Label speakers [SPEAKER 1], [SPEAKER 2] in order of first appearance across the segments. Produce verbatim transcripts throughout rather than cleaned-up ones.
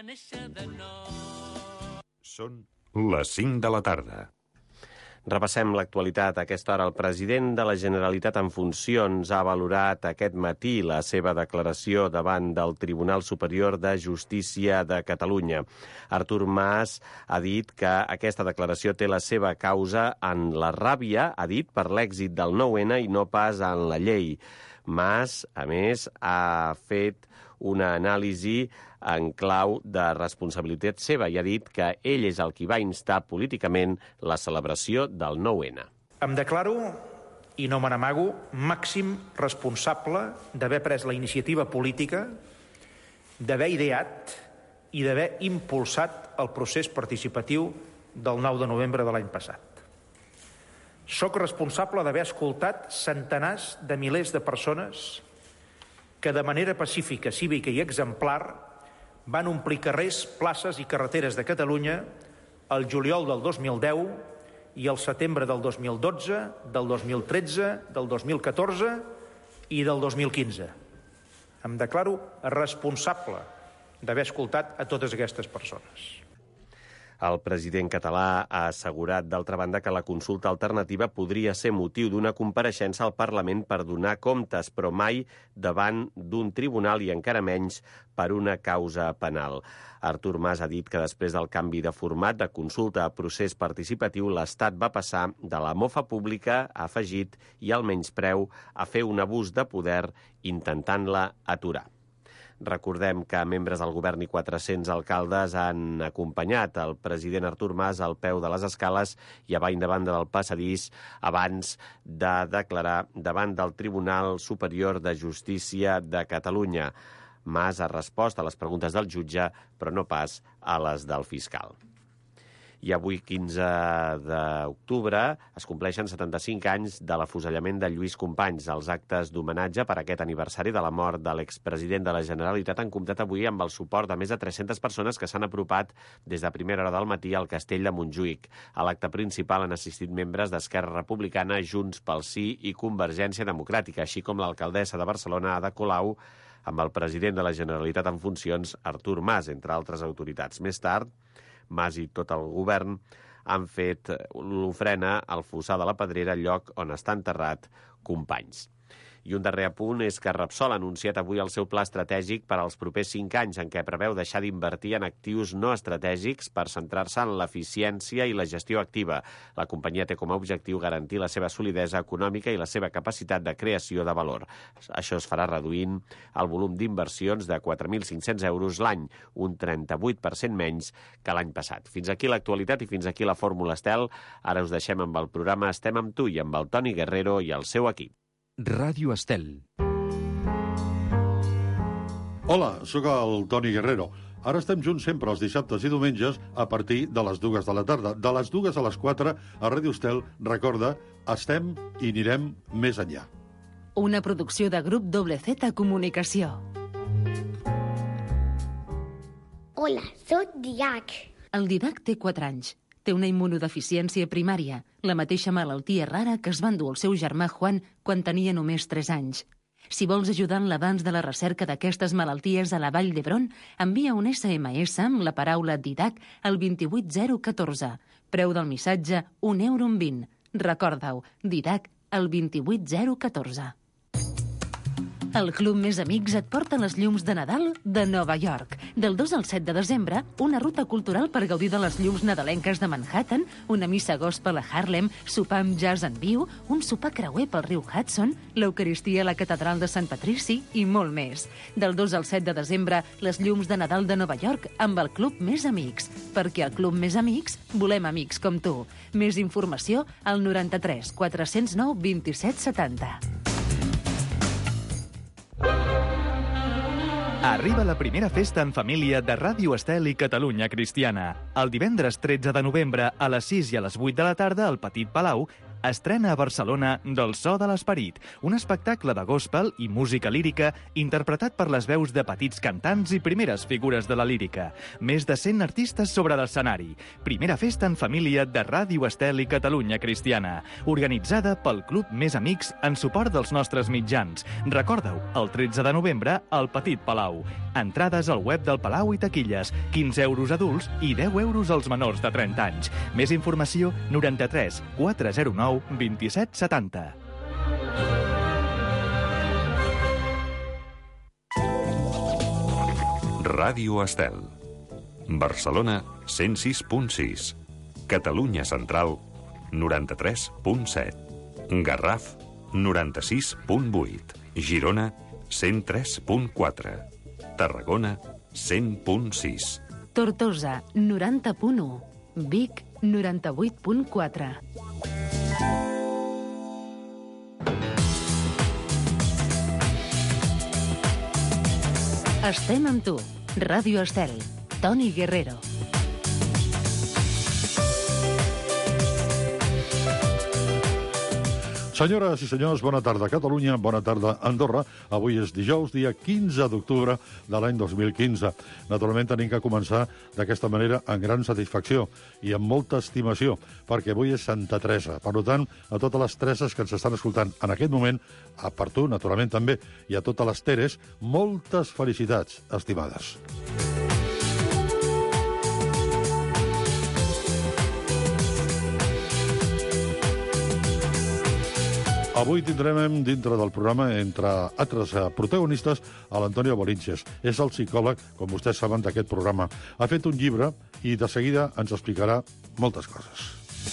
[SPEAKER 1] néixer de nou.
[SPEAKER 2] Són les cinc de la tarda.
[SPEAKER 3] Repassem l'actualitat. A aquesta hora el president de la Generalitat en funcions ha valorat aquest matí la seva declaració davant del Tribunal Superior de Justícia de Catalunya. Artur Mas ha dit que aquesta declaració té la seva causa en la ràbia, ha dit, per l'èxit del nou ene i no pas en la llei. Mas, a més, ha fet una anàlisi en clau de responsabilitat seva i ha dit que ell és el qui va instar políticament la celebració del nou ene.
[SPEAKER 4] Em declaro, i no me n'amago, màxim responsable d'haver pres la iniciativa política, d'haver ideat i d'haver impulsat el procés participatiu del nou de novembre de l'any passat. Soc responsable d'haver escoltat centenars de milers de persones que de manera pacífica, cívica i exemplar van omplir carrers, places i carreteres de Catalunya el juliol del dos mil deu i el setembre del dos mil dotze, del dos mil tretze, del dos mil catorze i del dos mil quinze. Em declaro responsable d'haver escoltat a totes aquestes persones.
[SPEAKER 3] El president català ha assegurat, d'altra banda, que la consulta alternativa podria ser motiu d'una compareixença al Parlament per donar comptes, però mai davant d'un tribunal i encara menys per una causa penal. Artur Mas ha dit que després del canvi de format de consulta a procés participatiu, l'Estat va passar de la mofa pública, ha afegit, i al menyspreu a fer un abús de poder intentant-la aturar. Recordem que membres del govern i quatre-cents alcaldes han acompanyat el president Artur Mas al peu de les escales i a bany de banda del passadís abans de declarar davant del Tribunal Superior de Justícia de Catalunya. Mas ha respost a les preguntes del jutge, però no pas a les del fiscal. I avui, quinze d'octubre, es compleixen setanta-cinc anys de l'afusellament de Lluís Companys. Els actes d'homenatge per aquest aniversari de la mort de l'expresident de la Generalitat han comptat avui amb el suport de més de tres-centes persones que s'han apropat des de primera hora del matí al Castell de Montjuïc. A l'acte principal han assistit membres d'Esquerra Republicana, Junts pel Sí i Convergència Democràtica, així com l'alcaldessa de Barcelona, Ada Colau, amb el president de la Generalitat en funcions, Artur Mas, entre altres autoritats. Més tard, Mas i tot el govern han fet l'ofrena al fossar de la Pedrera, lloc on està enterrat Companys. I un darrer apunt és que Repsol ha anunciat avui el seu pla estratègic per als propers cinc anys, en què preveu deixar d'invertir en actius no estratègics per centrar-se en l'eficiència i la gestió activa. La companyia té com a objectiu garantir la seva solidesa econòmica i la seva capacitat de creació de valor. Això es farà reduint el volum d'inversions de quatre mil cinc-cents euros l'any, un trenta-vuit per cent menys que l'any passat. Fins aquí l'actualitat i fins aquí la Fórmula Estel. Ara us deixem amb el programa Estem amb tu i amb el Toni Guerrero i el seu equip.
[SPEAKER 5] Ràdio Estel.
[SPEAKER 6] Hola, sóc el Toni Guerrero. Ara estem junts sempre els dissabtes i diumenges a partir de les dues de la tarda. De les dues a les quatre a Ràdio Estel, recorda, estem i anirem més enllà.
[SPEAKER 7] Una producció de Grup Doble Z Comunicació.
[SPEAKER 8] Hola, soc Didac.
[SPEAKER 7] El Didac té quatre anys. Té una immunodeficiència primària, la mateixa malaltia rara que es va endur el seu germà Juan quan tenia només tres anys. Si vols ajudar en l'avanç de la recerca d'aquestes malalties a la Vall d'Hebron, envia un esse eme esse amb la paraula Didac al vint-i-vuit zero catorze. Preu del missatge, un euro amb vint. Recorda-ho, Didac al vint-i-vuit zero catorze. El Club Més Amics et porta les llums de Nadal de Nova York. Del dos al set de desembre, una ruta cultural per gaudir de les llums nadalenques de Manhattan, una missa gospel a Harlem, sopar amb jazz en viu, un sopar creuer pel riu Hudson, l'Eucaristia a la Catedral de Sant Patrici i molt més. Del dos al set de desembre, les llums de Nadal de Nova York amb el Club Més Amics. Perquè al Club Més Amics volem amics com tu. Més informació al noranta-tres quatre-cents nou vint-i-set setanta.
[SPEAKER 5] Arriba la primera festa en família de Ràdio Estel i Catalunya Cristiana. El divendres tretze de novembre a les sis i a les vuit de la tarda al Petit Palau estrena a Barcelona Del so de l'esperit, un espectacle de gospel i música lírica interpretat per les veus de petits cantants i primeres figures de la lírica. Més de cent artistes sobre l'escenari. Primera festa en família de Ràdio Estel i Catalunya Cristiana, organitzada pel Club Més Amics en suport dels nostres mitjans. Recordeu, el tretze de novembre al Petit Palau. Entrades al web del Palau i taquilles, quinze euros adults i deu euros als menors de trenta anys. Més informació, noranta-tres quatre zero nou vint-i-set setanta.
[SPEAKER 2] Ràdio Estel. Barcelona, cent sis punt sis. Catalunya Central, noranta-tres punt set. Garraf, noranta-sis punt vuit. Girona, cent tres punt quatre. Tarragona, cent punt sis.
[SPEAKER 7] Tortosa, noranta punt u. Vic, noranta-vuit punt quatre. Estem amb tu. Ràdio Estel. Toni Guerrero.
[SPEAKER 6] Senyores i senyors, bona tarda Catalunya, bona tarda Andorra. Avui és dijous, dia quinze d'octubre de l'any dos mil quinze. Naturalment tenim que començar d'aquesta manera amb gran satisfacció i amb molta estimació, perquè avui és Santa Teresa. Per tant, a totes les Tereses que ens estan escoltant en aquest moment, a per tu, naturalment també, i a totes les Teres, moltes felicitats, estimades. Avui tindrem dintre del programa, entre altres protagonistes, a l'Antonio Bolinches. És el psicòleg, com vostès saben, d'aquest programa. Ha fet un llibre i de seguida ens explicarà moltes coses.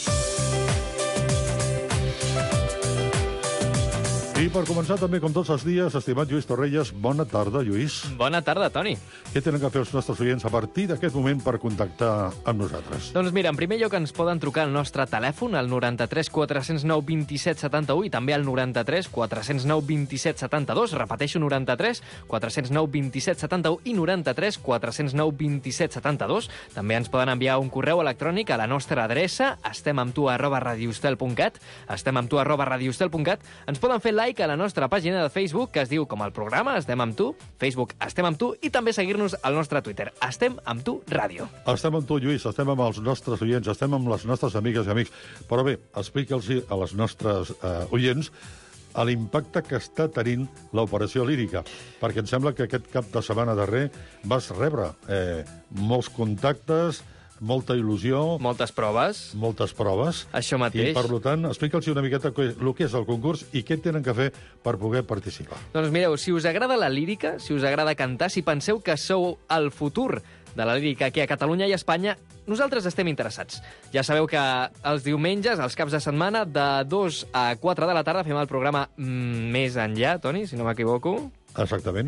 [SPEAKER 6] I per començar també, com tots els dies, estimat Lluís Torrelles, bona tarda, Lluís.
[SPEAKER 9] Bona tarda, Toni.
[SPEAKER 6] Què tenen que fer els nostres oients a partir d'aquest moment per contactar amb nosaltres?
[SPEAKER 9] Doncs mira, en primer lloc ens poden trucar al nostre telèfon, al noranta-tres quatre zero nou vint-i-set setanta-u i també al noranta-tres quatre zero nou vint-i-set setanta-dos. Repeteixo, noranta-tres quatre zero nou vint-i-set setanta-u i noranta-tres quatre zero nou vint-i-set setanta-dos. També ens poden enviar un correu electrònic a la nostra adreça, estemamtu arroba radiostel punt cat, estemamtu arroba radiostel punt cat. Ens poden fer like a la nostra pàgina de Facebook, que es diu com el programa, Estem amb tu, Facebook Estem amb tu, i també seguir-nos al nostre Twitter, Estem amb tu Ràdio.
[SPEAKER 6] Estem amb tu, Lluís, estem amb els nostres oients, estem amb les nostres amigues i amics. Però bé, explica'ls a les nostres eh, oients a l'impacte que està tenint l'operació lírica, perquè em sembla que aquest cap de setmana darrer vas rebre eh, molts contactes, molta il·lusió...
[SPEAKER 9] Moltes proves.
[SPEAKER 6] Moltes proves.
[SPEAKER 9] Això mateix.
[SPEAKER 6] I, per tant, explica'ls una miqueta el que és el concurs i què tenen que fer per poder participar.
[SPEAKER 9] Doncs mireu, si us agrada la lírica, si us agrada cantar, si penseu que sou el futur de la lírica aquí a Catalunya i a Espanya, nosaltres estem interessats. Ja sabeu que els diumenges, els caps de setmana, de dos a quatre de la tarda, fem el programa mm, Més enllà, Toni, si no m'equivoco.
[SPEAKER 6] Exactament.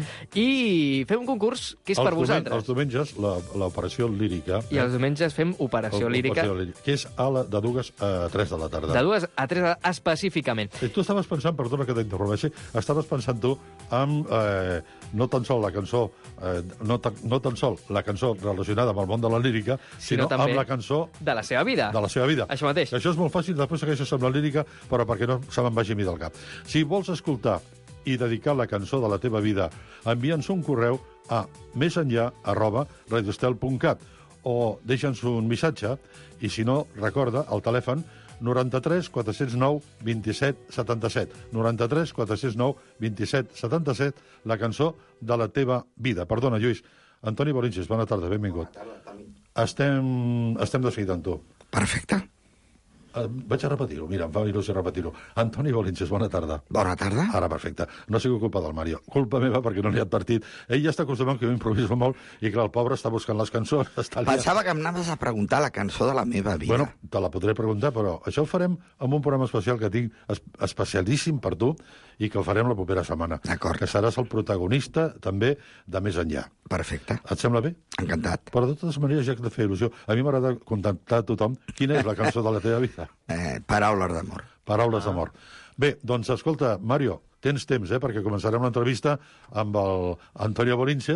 [SPEAKER 9] I fem un concurs que és
[SPEAKER 6] els
[SPEAKER 9] per vosaltres.
[SPEAKER 6] Els diumenges, l'operació lírica...
[SPEAKER 9] I els diumenges fem operació lírica.
[SPEAKER 6] lírica. Que és a la, de dues a tres de la tarda.
[SPEAKER 9] De dues a tres específicament.
[SPEAKER 6] I tu estaves pensant, perdona que t'interromeixi, estaves pensant tu amb eh, no tan sol la cançó, eh, no, ta, no tan sol la cançó relacionada amb el món de la lírica, sinó, sinó amb la cançó...
[SPEAKER 9] De la seva vida.
[SPEAKER 6] De la seva vida.
[SPEAKER 9] Això mateix.
[SPEAKER 6] Això és molt fàcil, després segueixes amb la lírica, però perquè no se me'n vagi a mi del cap. Si vols escoltar i dedicar la cançó de la teva vida, envia'ns un correu a mesenllà arroba radiostel punt cat o deixa'ns un missatge i, si no, recorda, el telèfon noranta-tres quatre zero nou vint-i-set setanta-set. noranta-tres quatre zero nou vint-i-set setanta-set, la cançó de la teva vida. Perdona, Lluís. Antoni Bolinches, bona tarda, benvingut. Bona tarda, Toni. Estem, estem de seguida amb tu.
[SPEAKER 10] Perfecte.
[SPEAKER 6] Uh, vaig a repetir-ho, mira, em fa il·lusió repetir-ho. Antoni Bolinches, bona tarda.
[SPEAKER 10] Bona tarda.
[SPEAKER 6] Ara, perfecte. No ha sigut culpa del Mario. Culpa meva perquè no li ha advertit. Ell ja està acostumat que jo improviso molt i que el pobre està buscant les cançons. Està
[SPEAKER 10] Pensava que em anaves a preguntar la cançó de la meva vida.
[SPEAKER 6] Bueno, te la podré preguntar, però això ho farem amb un programa especial que tinc es especialíssim per tu i que el farem la propera setmana.
[SPEAKER 10] D'acord.
[SPEAKER 6] Que seràs el protagonista, també, de Més enllà.
[SPEAKER 10] Perfecte.
[SPEAKER 6] Et sembla bé?
[SPEAKER 10] Encantat.
[SPEAKER 6] Però de totes maneres, ja que et feia il·lusió, a mi m'agrada contactar a tothom quina és la cançó de la teva vida.
[SPEAKER 10] Eh, paraules d'amor.
[SPEAKER 6] Paraules ah. d'amor. Bé, doncs, escolta, Mario, tens temps, eh, perquè començarem l'entrevista amb el Antonio Bolinches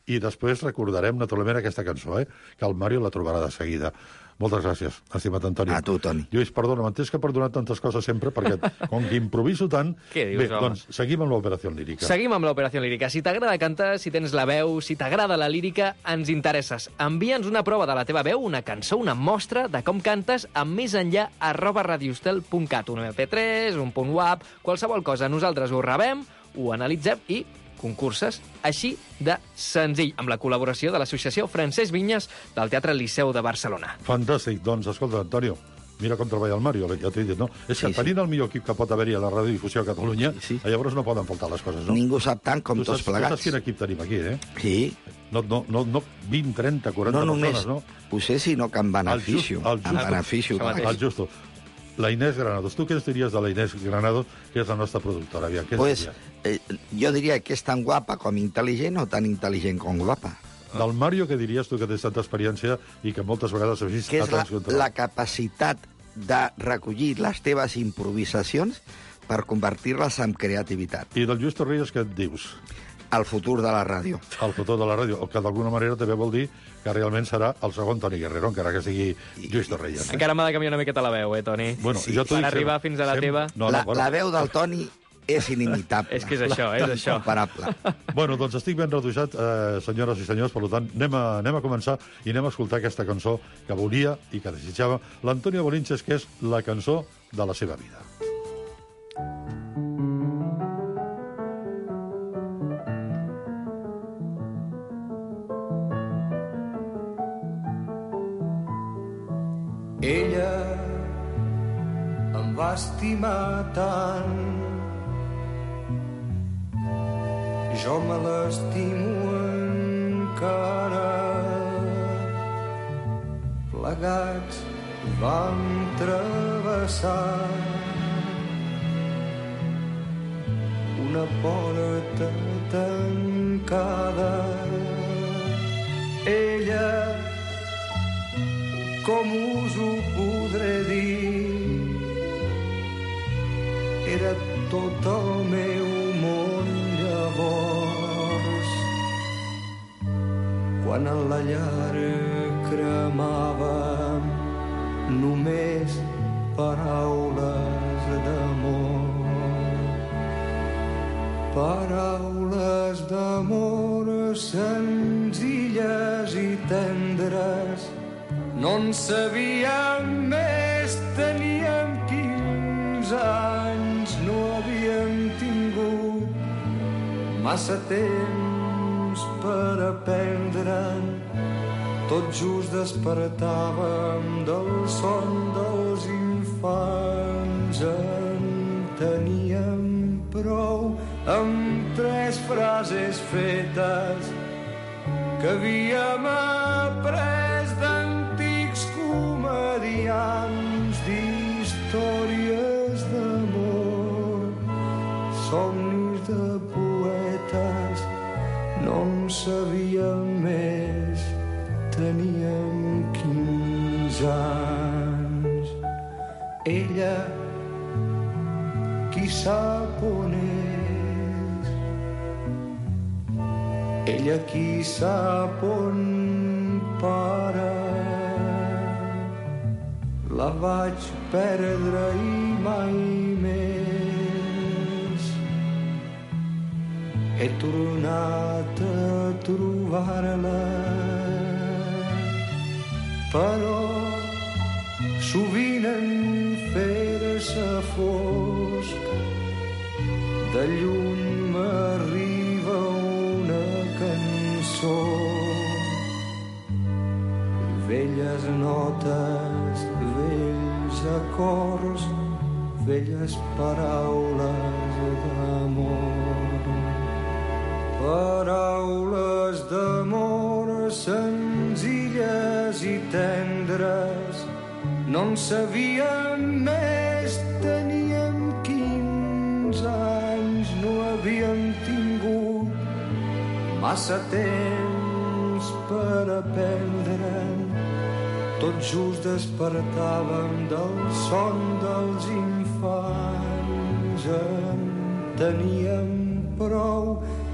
[SPEAKER 6] i després recordarem, naturalment, aquesta cançó, eh? Que el Mario la trobarà de seguida. Moltes gràcies, estimat Antoni.
[SPEAKER 10] A tu, Toni.
[SPEAKER 6] Lluís, perdona, m'entens que he perdonat tantes coses sempre, perquè com que improviso tant...
[SPEAKER 9] Què dius,
[SPEAKER 6] Bé,
[SPEAKER 9] home?
[SPEAKER 6] doncs, seguim amb l'Operació Lírica.
[SPEAKER 9] Seguim amb l'Operació Lírica. Si t'agrada cantar, si tens la veu, si t'agrada la lírica, ens interesses. Envia'ns una prova de la teva veu, una cançó, una mostra de com cantes amb més enllà arroba radiostel punt cat, un eme pe tres, un punt wap, qualsevol cosa. Nosaltres ho rebem, ho analitzem i concurses així de senzill, amb la col·laboració de l'Associació Francesc Vinyes del Teatre Liceu de Barcelona.
[SPEAKER 6] Fantàstic. Doncs, escolta, Antonio, mira com treballa el Mario, ja t'he dit, no? És que
[SPEAKER 10] Sí, sí.
[SPEAKER 6] tenint el millor equip que pot haver-hi a la radiodifusió a Catalunya,
[SPEAKER 10] Sí, sí.
[SPEAKER 6] llavors no poden faltar les coses, no?
[SPEAKER 10] Ningú sap tant com
[SPEAKER 6] Tu
[SPEAKER 10] tots
[SPEAKER 6] saps, tu
[SPEAKER 10] plegats.
[SPEAKER 6] saps quin equip tenim aquí, eh?
[SPEAKER 10] Sí,
[SPEAKER 6] No, no, no, no vint, trenta, quaranta
[SPEAKER 10] no només
[SPEAKER 6] persones, no?
[SPEAKER 10] potser, sinó que en beneficio.
[SPEAKER 6] El just- el
[SPEAKER 10] En
[SPEAKER 6] just-
[SPEAKER 10] beneficio.
[SPEAKER 9] Això mateix.
[SPEAKER 6] El justo. La Inés Granados. Tu què ens diries de la Inés Granados, que és la nostra productora? Aviam, què ens
[SPEAKER 10] Pues,
[SPEAKER 6] diries?
[SPEAKER 10] eh, jo diria que és tan guapa com intel·ligent o tan intel·ligent com guapa.
[SPEAKER 6] Del Mario, què diries tu, que tens tanta experiència i que moltes vegades has vist
[SPEAKER 10] Que
[SPEAKER 6] a
[SPEAKER 10] és la,
[SPEAKER 6] tants controls?
[SPEAKER 10] la capacitat de recollir les teves improvisacions per convertir-les en creativitat.
[SPEAKER 6] I del Lluís Torrelles, què et dius?
[SPEAKER 10] El futur de la ràdio.
[SPEAKER 6] El futur de la ràdio, el que d'alguna manera també vol dir que realment serà el segon Toni Guerrero, encara que sigui Lluís Torrelles.
[SPEAKER 9] Encara m'ha de canviar una miqueta la veu, eh, Toni?
[SPEAKER 6] Bueno,
[SPEAKER 10] Sí,
[SPEAKER 6] jo t'ho
[SPEAKER 9] per
[SPEAKER 6] dic
[SPEAKER 9] arribar
[SPEAKER 6] sempre.
[SPEAKER 9] fins a la
[SPEAKER 6] Sempre-
[SPEAKER 9] teva.
[SPEAKER 6] No, no,
[SPEAKER 10] la,
[SPEAKER 6] bueno.
[SPEAKER 10] la veu del Toni és inimitable.
[SPEAKER 9] És que és això, és això.
[SPEAKER 10] Incomparable.
[SPEAKER 6] Bueno, doncs estic ben reduixat, eh, senyores i senyors, per tant, anem a, anem a començar i anem a escoltar aquesta cançó que volia i que desitjava l'Antonio Bolinches, que és la cançó de la seva vida.
[SPEAKER 1] Ella em va estimar tant, jo me l'estimo encara. Plegats vam travessar una porta tancada. Ella, com us ho podré dir, era tot el meu món llavors. Quan en la llar cremava només paraules d'amor. Paraules d'amor senzilles i tendres. No en sabíem més, teníem quinze anys, no havíem tingut massa temps per aprendre'n. Tot just despertàvem del son dels infants. En teníem prou amb tres frases fetes que havíem après d'antics comediants, d'històries d'amor, somnis de poetes. No en sabíem més, teníem quinze anys. Ella, qui sap on és? Ella, qui sap on para? La vaig perdre i mai més he tornat a trobar-la, però sovint en fer-se fosc de lluny m'arriba una cançó, velles notes, vells acords, velles paraules d'amor. Paraules d'amor senzilles i tendres. No en sabíem més, teníem quinze anys, no havíem tingut massa temps per aprendre'n. Tot just despertàvem del son dels infants. En teníem prou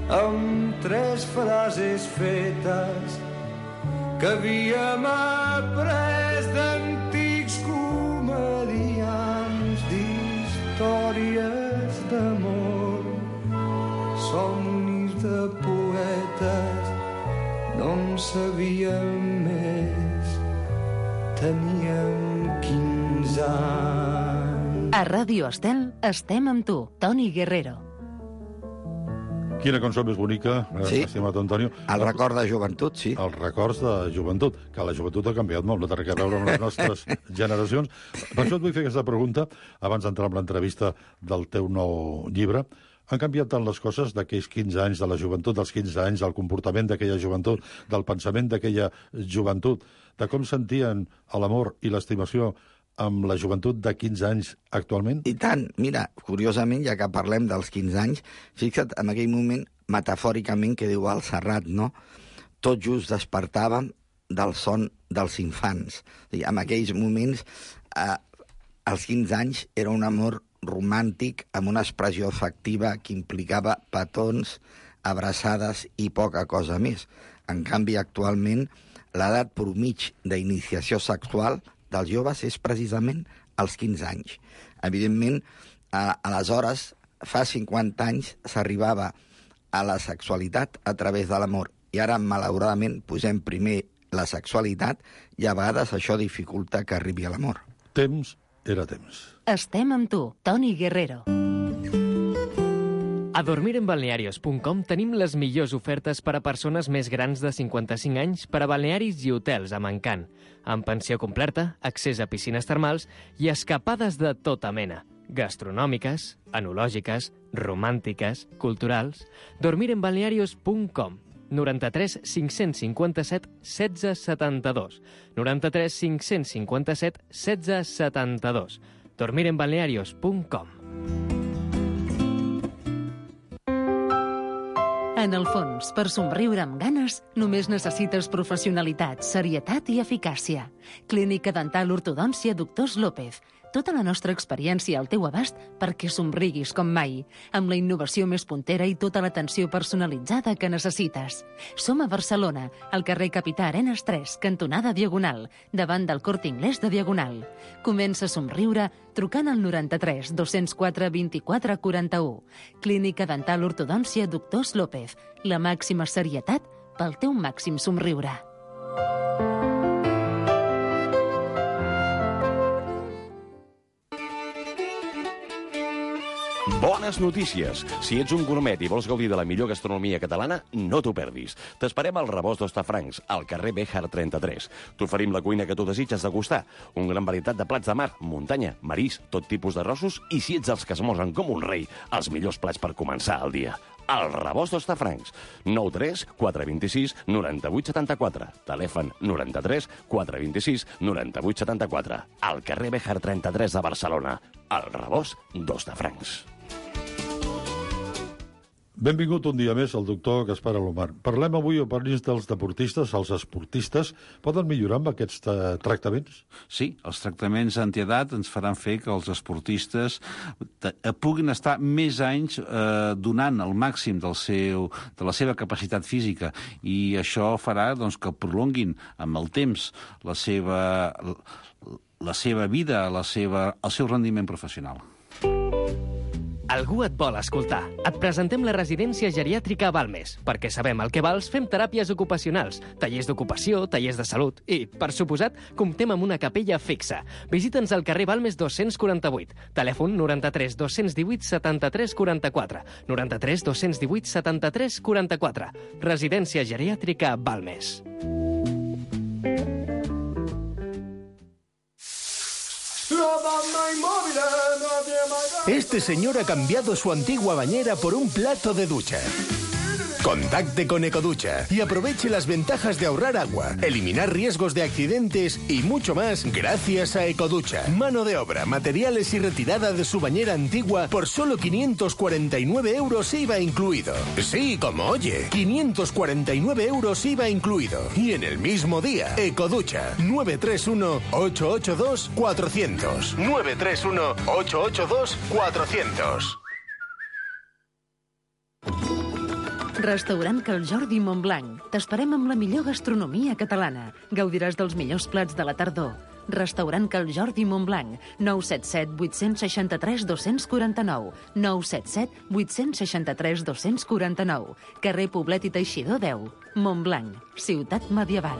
[SPEAKER 1] amb tres frases fetes que havíem après d'antics comedians d'històries d'amor, somnis de poetes, no en sabíem més, teníem quinze anys.
[SPEAKER 7] A Ràdio Estel estem amb tu, Toni Guerrero.
[SPEAKER 6] Quina cançó més bonica,
[SPEAKER 10] Sí.
[SPEAKER 6] estimat Antonio.
[SPEAKER 10] El record de joventut, sí.
[SPEAKER 6] Els records de joventut, que la joventut ha canviat molt, no té res a veure amb les nostres generacions. Per això et vull fer aquesta pregunta, abans d'entrar en l'entrevista del teu nou llibre. Han canviat tant les coses d'aquells quinze anys de la joventut, dels quinze anys, del comportament d'aquella joventut, del pensament d'aquella joventut, de com sentien l'amor i l'estimació amb la joventut de quinze anys actualment?
[SPEAKER 10] I tant. Mira, curiosament, ja que parlem dels quinze anys, fixa't, en aquell moment, metafòricament, que diu el Serrat, no? Tot just despertàvem del son dels infants. O sigui, en aquells moments, eh, als quinze anys, era un amor romàntic amb una expressió afectiva que implicava petons, abraçades i poca cosa més. En canvi, actualment, l'edat promig d'iniciació sexual dels joves és precisament als quinze anys. Evidentment, a, aleshores, fa cinquanta anys, s'arribava a la sexualitat a través de l'amor. I ara, malauradament, posem primer la sexualitat i a vegades això dificulta que arribi a l'amor.
[SPEAKER 6] Temps era temps.
[SPEAKER 7] Estem amb tu, Toni Guerrero.
[SPEAKER 9] A dormir en balnearios punt com tenim les millors ofertes per a persones més grans de cinquanta-cinc anys per a balnearis i hotels amb encant, amb pensió completa, accés a piscines termals i escapades de tota mena, gastronòmiques, enològiques, romàntiques, culturals. dormir en balnearios punt com, noranta-tres cinc-cents cinquanta-set setze setanta-dos, noranta-tres cinc-cents cinquanta-set setze setanta-dos, dormir en balnearios punt com.
[SPEAKER 7] En el fons, per somriure amb ganes, només necessites professionalitat, serietat i eficàcia. Clínica Dental Ortodòncia Doctors López. Tota la nostra experiència al teu abast perquè somriguis com mai, amb la innovació més puntera i tota l'atenció personalitzada que necessites. Som a Barcelona, al carrer Capità Arenas tres, cantonada Diagonal, davant del Corte Inglés de Diagonal. Comença a somriure trucant al noranta-tres dos-cents quatre vint-i-quatre quaranta-u. Clínica Dental Ortodòncia Doctors López. La màxima serietat pel teu màxim somriure.
[SPEAKER 11] Bones notícies! Si ets un gourmet i vols gaudir de la millor gastronomia catalana, no t'ho perdis. T'esperem al Rebost d'Hostafrancs, al carrer Béjar trenta-tres. T'oferim la cuina que tu desitges degustar. Un gran varietat de plats de mar, muntanya, marís, tot tipus d'arrossos i, si ets els que esmorzen com un rei, els millors plats per començar el dia. El Rebost d'Hostafrancs. nou tres quatre dos sis nou vuit set quatre. Telèfon noranta-tres quatre dos sis nou vuit set quatre. Al carrer Béjar trenta-tres de Barcelona. El Rebost d'Hostafrancs.
[SPEAKER 6] Benvingut un dia més al doctor Gaspar Alomar. Parlem avui o parlis dels deportistes, els esportistes. Poden millorar amb aquests eh, tractaments?
[SPEAKER 12] Sí, els tractaments antiedat ens faran fer que els esportistes puguin estar més anys eh, donant el màxim del seu, de la seva capacitat física, i això farà doncs, que prolonguin amb el temps la seva, la seva vida, la seva, el seu rendiment professional.
[SPEAKER 9] Algú et vol escoltar. Et presentem la residència geriàtrica Balmes. Perquè sabem el que vals, fem teràpies ocupacionals, tallers d'ocupació, tallers de salut i, per suposat, comptem amb una capella fixa. Visita'ns al carrer Balmes dos-cents quaranta-vuit. Telèfon noranta-tres dos-cents divuit setanta-tres quaranta-quatre. noranta-tres dos-cents divuit setanta-tres quaranta-quatre. Residència geriàtrica Balmes.
[SPEAKER 13] Este señor ha cambiado su antigua bañera por un plato de ducha. Contacte con Ecoducha y aproveche las ventajas de ahorrar agua, eliminar riesgos de accidentes y mucho más gracias a Ecoducha. Mano de obra, materiales y retirada de su bañera antigua por solo quinientos cuarenta y nueve euros I V A incluido. Sí, como oye, quinientos cuarenta y nueve euros I V A incluido. Y en el mismo día, Ecoducha, nueve tres uno ocho ocho dos cuatro cero cero. nueve tres uno ocho ocho dos cuatro cero cero.
[SPEAKER 7] Restaurant Cal Jordi Montblanc. T'esperem amb la millor gastronomia catalana. Gaudiràs dels millors plats de la tardor. Restaurant Cal Jordi Montblanc. nou set set vuit sis tres dos quatre nou. nou set set vuit sis tres dos quatre nou. Carrer Poblet i Teixidor deu. Montblanc, ciutat medieval.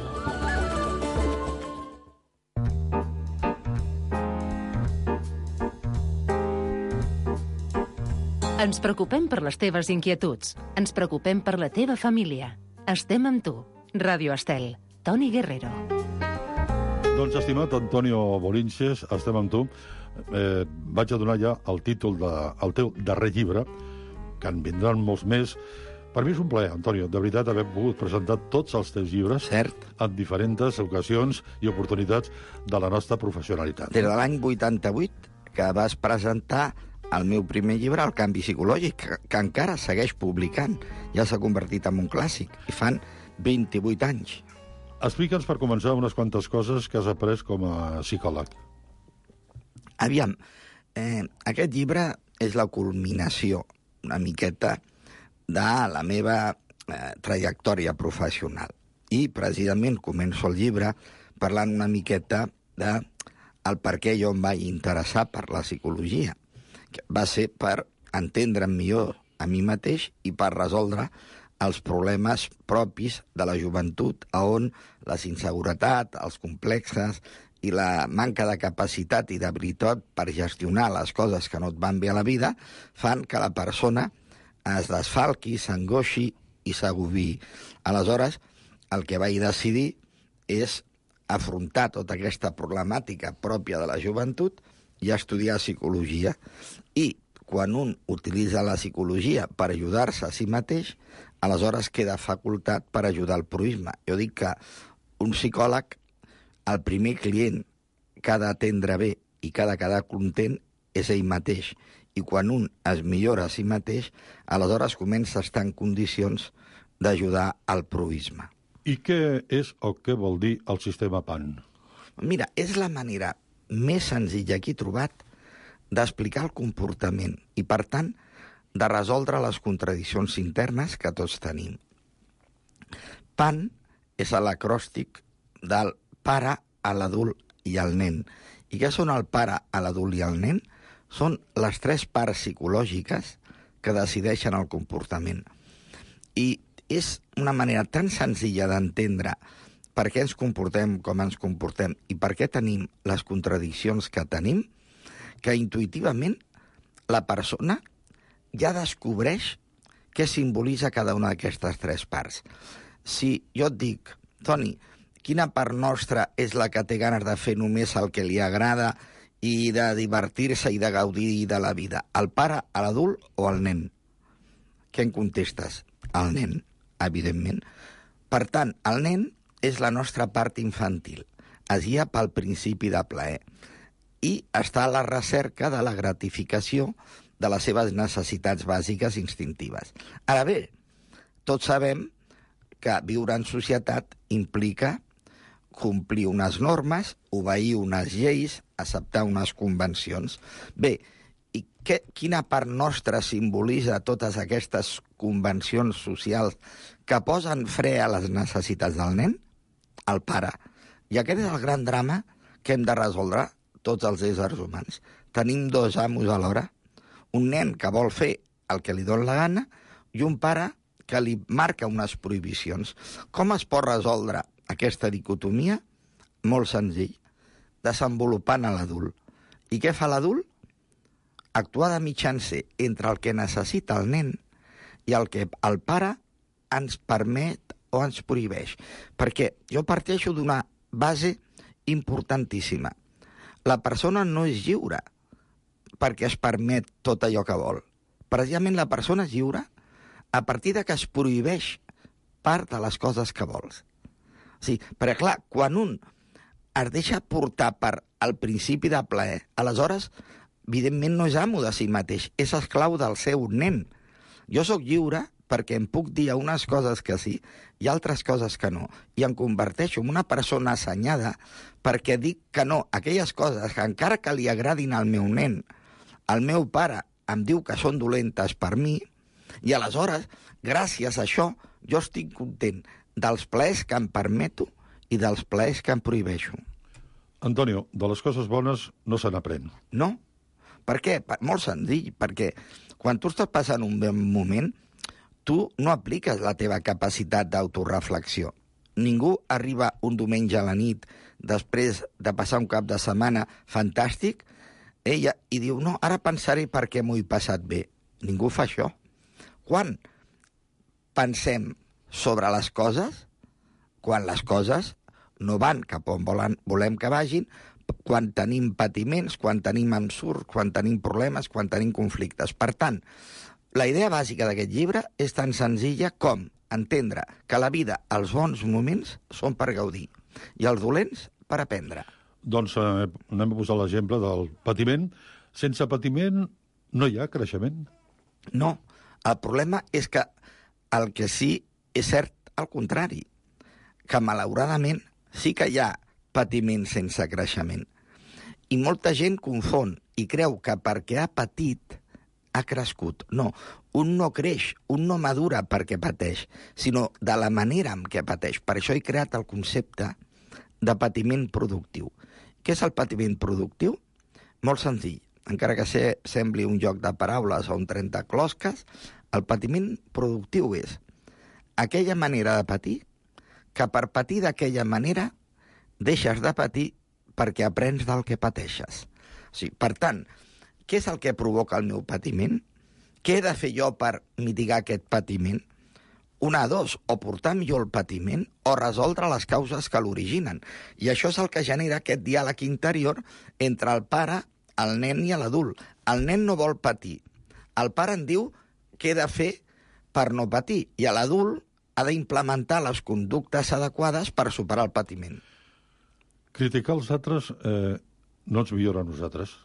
[SPEAKER 7] Ens preocupem per les teves inquietuds. Ens preocupem per la teva família. Estem amb tu. Ràdio Estel. Toni Guerrero.
[SPEAKER 6] Doncs, estimat Antonio Bolinches, estem amb tu. Eh, vaig a donar ja el títol del teu darrer llibre, que en vindran molts més. Per mi és un plaer, Antonio, de veritat, haver pogut presentar tots els teus llibres
[SPEAKER 10] Cert.
[SPEAKER 6] en diferents ocasions i oportunitats de la nostra professionalitat.
[SPEAKER 10] Des de l'any vuitanta-vuit, que vas presentar el meu primer llibre, El canvi psicològic, que, que encara segueix publicant. Ja s'ha convertit en un clàssic, i fan vint-i-vuit anys.
[SPEAKER 6] Explica'ns, per començar, unes quantes coses que has après com a psicòleg.
[SPEAKER 10] Aviam, eh, aquest llibre és la culminació, una miqueta, de la meva eh, trajectòria professional. I, precisament, començo el llibre parlant una miqueta de el per què jo em vaig interessar per la psicologia. Que va ser per entendre'm millor a mi mateix i per resoldre els problemes propis de la joventut, on la inseguretat, els complexes i la manca de capacitat i d'habilitat per gestionar les coses que no et van bé a la vida fan que la persona es desfalqui, s'angoixi i s'agobiï. Aleshores, el que vaig decidir és afrontar tota aquesta problemàtica pròpia de la joventut i estudiar psicologia. I quan un utilitza la psicologia per ajudar-se a si mateix, aleshores queda facultat per ajudar el proisme. Jo dic que un psicòleg, el primer client que ha d'atendre bé i que ha de quedar content és ell mateix. I quan un es millora a si mateix, aleshores comença a estar en condicions d'ajudar al proisme.
[SPEAKER 6] I què és o què vol dir el sistema P A N?
[SPEAKER 10] Mira, és la manera més senzilla que he trobat d'explicar el comportament i, per tant, de resoldre les contradiccions internes que tots tenim. P A N és l'acròstic del pare, a l'adult i al nen. I què són el pare, l'adult i el nen? Són les tres parts psicològiques que decideixen el comportament. I és una manera tan senzilla d'entendre per què ens comportem com ens comportem i per què tenim les contradiccions que tenim, que intuïtivament la persona ja descobreix què simbolitza cada una d'aquestes tres parts. Si jo et dic, Toni, quina part nostra és la que té ganes de fer només el que li agrada i de divertir-se i de gaudir de la vida, el pare, l'adult o el nen? Què em contestes? El nen, evidentment. Per tant, el nen és la nostra part infantil. Es guia pel principi de plaer i està a la recerca de la gratificació de les seves necessitats bàsiques instintives. Ara bé, tots sabem que viure en societat implica complir unes normes, obeir unes lleis, acceptar unes convencions. Bé, i què, quina part nostra simbolitza totes aquestes convencions socials que posen fre a les necessitats del nen? El pare. I aquest és el gran drama que hem de resoldre tots els éssers humans. Tenim dos amos alhora, un nen que vol fer el que li dona la gana i un pare que li marca unes prohibicions. Com es pot resoldre aquesta dicotomia? Molt senzill, desenvolupant a l'adult. I què fa l'adult? Actuar de mitjancer entre el que necessita el nen i el que el pare ens permet o ens prohibeix. Perquè jo parteixo d'una base importantíssima. La persona no és lliure perquè es permet tot allò que vol. Precisament la persona és lliure a partir de que es prohibeix part de les coses que vols. Sí, perquè, clar, quan un es deixa portar per el principi de plaer, aleshores, evidentment, no és amo de si mateix, és esclau del seu nen. Jo sóc lliure perquè em puc dir unes coses que sí i altres coses que no, i em converteixo en una persona assenyada perquè dic que no a aquelles coses que, encara que li agradin al meu nen, el meu pare em diu que són dolentes per mi, I aleshores, gràcies a això, jo estic content dels plaers que em permeto i dels plaers que em prohibeixo.
[SPEAKER 6] Antonio, de les coses bones no se n'aprèn.
[SPEAKER 10] No. Per què? Per, molt senzill, perquè quan tu estàs passant un bon moment, tu no apliques la teva capacitat d'autoreflexió. Ningú arriba un diumenge a la nit, després de passar un cap de setmana fantàstic, ella, i diu, no, ara pensaré per què m'ho he passat bé. Ningú fa això. Quan pensem sobre les coses, quan les coses no van cap on volen, volem que vagin, quan tenim patiments, quan tenim absurds, quan tenim problemes, quan tenim conflictes. Per tant, la idea bàsica d'aquest llibre és tan senzilla com entendre que la vida, els bons moments, són per gaudir i els dolents per aprendre.
[SPEAKER 6] Doncs eh, anem a posar l'exemple del patiment. Sense patiment no hi ha creixement.
[SPEAKER 10] No, el problema és que el que sí és cert al contrari, que malauradament sí que hi ha patiment sense creixement. I molta gent confon i creu que perquè ha patit ha crescut. No, un no creix, un no madura perquè pateix, sinó de la manera en què pateix. Per això he creat el concepte de patiment productiu. Què és el patiment productiu? Molt senzill. Encara que se, sembli un joc de paraules o un trencaclosques, el patiment productiu és aquella manera de patir que per patir d'aquella manera deixes de patir perquè aprens del que pateixes. O sigui, per tant, què és el que provoca el meu patiment? Què he de fer jo per mitigar aquest patiment? Una, dos, o portar millor el patiment o resoldre les causes que l'originen. I això és el que genera aquest diàleg interior entre el pare, el nen i l'adult. El nen no vol patir. El pare en diu què he de fer per no patir. I l'adult ha d'implementar les conductes adequades per superar el patiment.
[SPEAKER 6] Criticar els altres eh, no ens millora a nosaltres.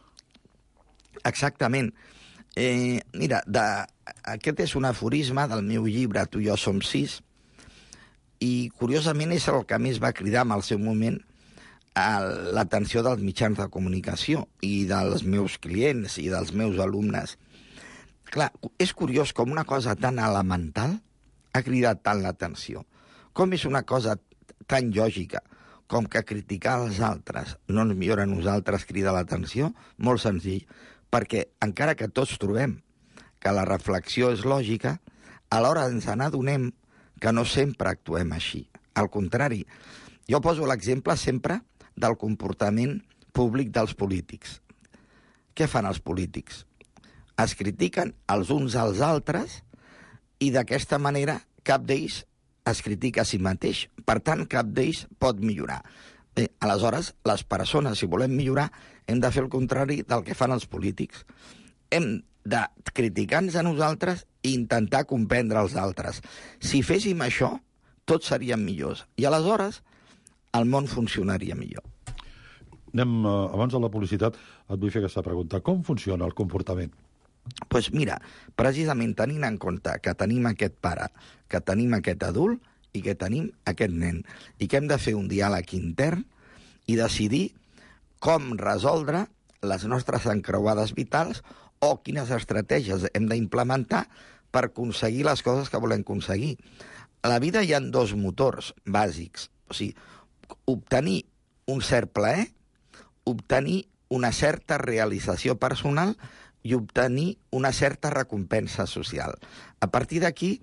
[SPEAKER 10] Exactament. Eh, mira, de, aquest és un aforisme del meu llibre Tu i jo som sis, i curiosament és el que més va cridar en el seu moment l'atenció dels mitjans de comunicació i dels meus clients i dels meus alumnes. Clar, és curiós com una cosa tan elemental ha cridat tant l'atenció. Com és una cosa tan lògica com que criticar els altres no ens millora a nosaltres crida l'atenció? Molt senzill, perquè encara que tots trobem que la reflexió és lògica, alhora ens n'adonem que no sempre actuem així. Al contrari, jo poso l'exemple sempre del comportament públic dels polítics. Què fan els polítics? Es critiquen els uns als altres i d'aquesta manera cap d'ells es critica a si mateix. Per tant, cap d'ells pot millorar. Bé, aleshores, les persones, si volem millorar, hem de fer el contrari del que fan els polítics. Hem de criticar-nos a nosaltres i intentar comprendre els altres. Si féssim això, tots seríem millors. I aleshores, el món funcionaria millor.
[SPEAKER 6] Anem, uh, abans de la publicitat, et vull fer aquesta pregunta. Com funciona el comportament?
[SPEAKER 10] Doncs pues mira, precisament tenint en compte que tenim aquest pare, que tenim aquest adult i que tenim aquest nen, i que hem de fer un diàleg intern i decidir com resoldre les nostres encreuades vitals o quines estratègies hem d'implementar per aconseguir les coses que volem aconseguir. A la vida hi ha dos motors bàsics, o sigui, obtenir un cert plaer, obtenir una certa realització personal i obtenir una certa recompensa social. A partir d'aquí,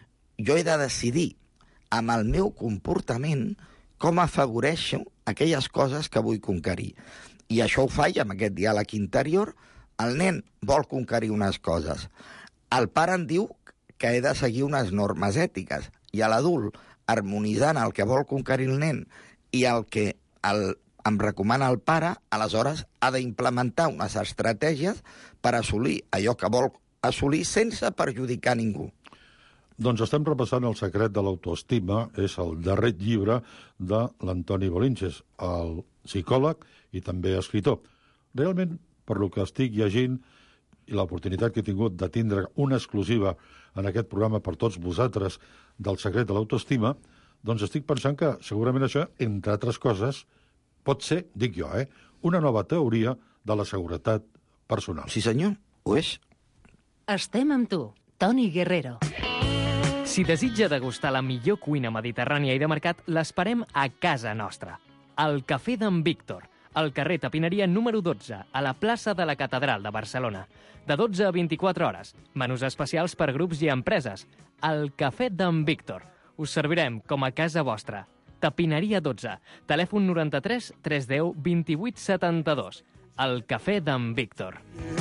[SPEAKER 10] jo he de decidir amb el meu comportament com afavoreixo aquelles coses que vull conquerir. I això ho faig amb aquest diàleg interior. El nen vol conquerir unes coses. El pare em diu que he de seguir unes normes ètiques. I a l'adult, harmonitzant el que vol conquerir el nen i el que el, em recomana el pare, aleshores ha d'implementar unes estratègies per assolir allò que vol assolir sense perjudicar ningú.
[SPEAKER 6] Doncs estem repassant El secret de l'autoestima, és el darrer llibre de l'Antoni Bolinches, el psicòleg i també escritor. Realment, per lo que estic llegint i l'oportunitat que he tingut de tindre una exclusiva en aquest programa per tots vosaltres del secret de l'autoestima, doncs estic pensant que segurament això, entre altres coses, pot ser, dic jo, eh, una nova teoria de la seguretat personal.
[SPEAKER 10] Sí, senyor, ho és.
[SPEAKER 7] Estem amb tu. Toni Guerrero.
[SPEAKER 9] Si desitja degustar la millor cuina mediterrània i de mercat, l'esperem a casa nostra. Al Cafè d'en Víctor, al carrer Tapineria número dotze, a la plaça de la Catedral de Barcelona. De dotze a vint-i-quatre hores. Menús especials per grups i empreses. Al Cafè d'en Víctor. Us servirem com a casa vostra. Tapineria dotze. Telèfon noranta-tres tres deu vint-i-vuit setanta-dos. El Cafè d'en Víctor.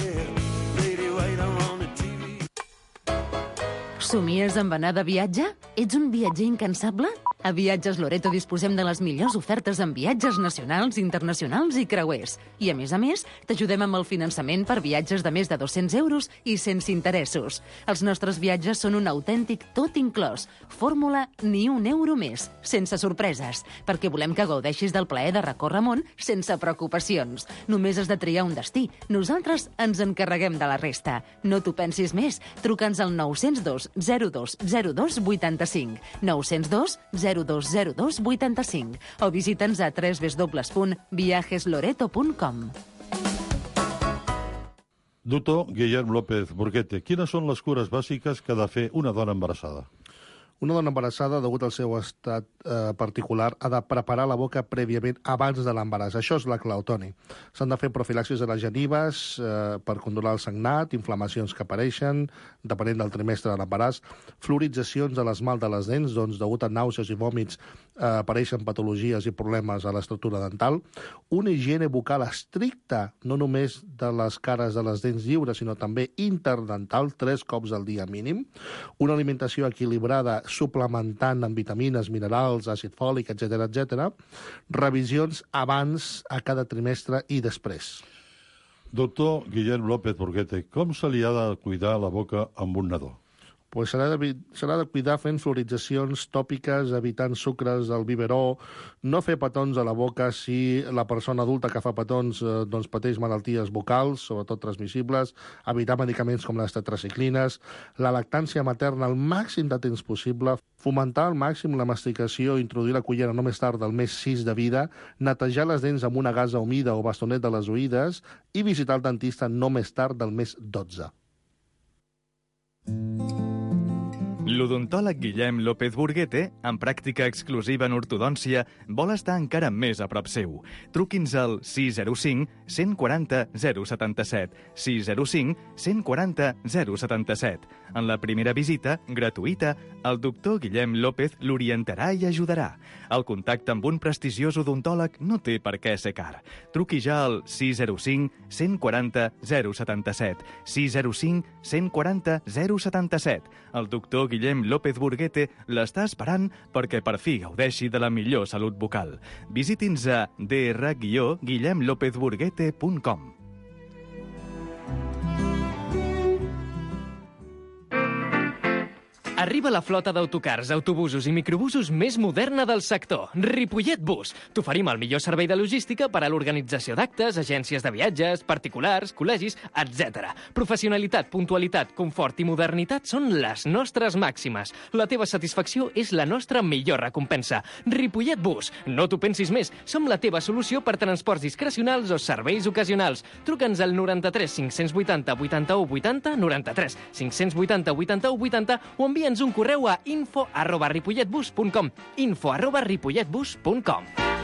[SPEAKER 7] Somies amb anar de viatge? Ets un viatger incansable? A Viatges Loreto disposem de les millors ofertes en viatges nacionals, internacionals i creuers. I, a més a més, t'ajudem amb el finançament per viatges de més de dos-cents euros i sense interessos. Els nostres viatges són un autèntic tot inclòs. Fórmula ni un euro més, sense sorpreses, perquè volem que gaudeixis del plaer de recórrer món sense preocupacions. Només has de triar un destí. Nosaltres ens encarreguem de la resta. No t'ho pensis més. Truca'ns al nou zero dos zero dos zero dos vuitanta-cinc. nou zero dos zero dos zero dos vuitanta-cinc o visita'ns a w w w punt viajes loreto punt com.
[SPEAKER 6] Doctor Guillem López Burguete, quines són les cures bàsiques que ha de fer una dona embarassada?
[SPEAKER 14] Una dona embarassada, degut al seu estat eh, particular, ha de preparar la boca prèviament abans de l'embaràs. Això és la clau, Toni. S'han de fer profilaxis de les genives eh, per controlar el sagnat, inflamacions que apareixen, depenent del trimestre de l'embaràs, fluoritzacions de l'esmalt de les dents, doncs, degut a nàusees i vòmits, eh, apareixen patologies i problemes a l'estructura dental, una higiene bucal estricta, no només de les cares de les dents lliures, sinó també interdental, tres cops al dia mínim, una alimentació equilibrada suplementant amb vitamines, minerals, àcid fòlic, etcètera, etcètera. Revisions abans, a cada trimestre i després.
[SPEAKER 6] Doctor Guillem López Burguete, com se li ha de cuidar la boca amb un nadó?
[SPEAKER 14] Pues s'ha de, s'ha de cuidar fent fluoritzacions tòpiques, evitant sucres del biberó, no fer petons a la boca si la persona adulta que fa petons eh, doncs pateix malalties vocals, sobretot transmissibles, evitar medicaments com les tetraciclines, la lactància materna al màxim de temps possible, fomentar al màxim la masticació, introduir la cullera no més tard del mes sis de vida, netejar les dents amb una gasa humida o bastonet de les oïdes i visitar el dentista no més tard del mes dotze.
[SPEAKER 5] L'odontòleg Guillem López Burguete, amb pràctica exclusiva en ortodòncia, vol estar encara més a prop seu. Truqui'ns al sis zero cinc, cent quaranta, zero setanta-set, sis zero cinc, cent quaranta, zero setanta-set. En la primera visita, gratuïta, el doctor Guillem López l'orientarà i ajudarà. El contacte amb un prestigiós odontòleg no té per què ser car. Truqui ja al sis zero cinc, cent quaranta, zero setanta-set, sis zero cinc, cent quaranta, zero setanta-set. El doctor Guillem Guillem López Burguete l'està esperant perquè per fi gaudeixi de la millor salut bucal. Visiti'ns a d r guillem lópez burguete punt com.
[SPEAKER 9] Arriba la flota d'autocars, autobusos i microbusos més moderna del sector, Ripollet Bus. T'oferim el millor servei de logística per a l'organització d'actes, agències de viatges, particulars, col·legis, etcètera. Professionalitat, puntualitat, confort i modernitat són les nostres màximes. La teva satisfacció és la nostra millor recompensa. Ripollet Bus. No t'ho pensis més. Som la teva solució per transports discrecionals o serveis ocasionals. Truca'ns al noranta-tres cinc-cents vuitanta vuitanta-u vuitanta, noranta-tres cinc-cents vuitanta vuitanta-u vuitanta o envia ens un correu a info arroba ripolletbus punt com. info arroba ripolletbus punt com.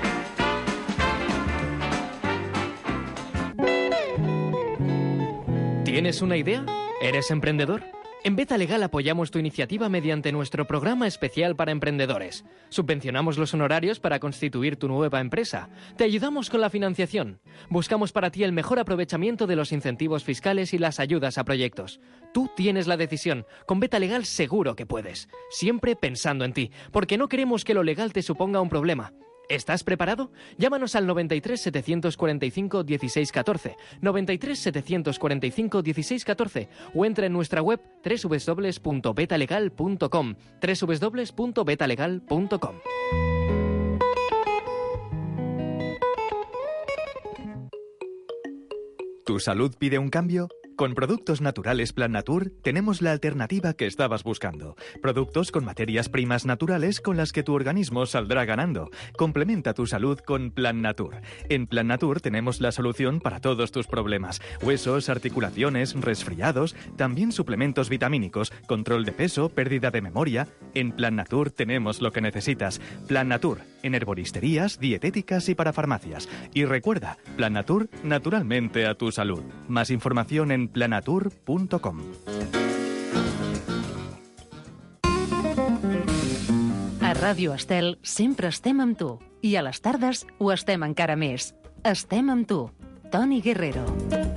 [SPEAKER 9] ¿Tienes una idea? ¿Eres emprendedor? En Beta Legal apoyamos tu iniciativa mediante nuestro programa especial para emprendedores. Subvencionamos los honorarios para constituir tu nueva empresa. Te ayudamos con la financiación. Buscamos para ti el mejor aprovechamiento de los incentivos fiscales y las ayudas a proyectos. Tú tienes la decisión. Con Beta Legal seguro que puedes. Siempre pensando en ti, porque no queremos que lo legal te suponga un problema. ¿Estás preparado? Llámanos al noventa y tres setecientos cuarenta y cinco dieciséis catorce, noventa y tres setecientos cuarenta y cinco dieciséis catorce o entra en nuestra web doble u doble u doble u punto betalegal punto com, doble u doble u doble u punto betalegal punto com.
[SPEAKER 5] ¿Tu salud pide un cambio? Con Productos Naturales Plan Natur tenemos la alternativa que estabas buscando. Productos con materias primas naturales con las que tu organismo saldrá ganando. Complementa tu salud con Plan Natur. En Plan Natur tenemos la solución para todos tus problemas. Huesos, articulaciones, resfriados, también suplementos vitamínicos, control de peso, pérdida de memoria. En Plan Natur tenemos lo que necesitas. Plan Natur, en herboristerías, dietéticas y para farmacias. Y recuerda, Plan Natur, naturalmente a tu salud. Más información en planatur punto com.
[SPEAKER 7] A Ràdio Estel sempre estem amb tu. I a les tardes ho estem encara més. Estem amb tu. Toni Guerrero.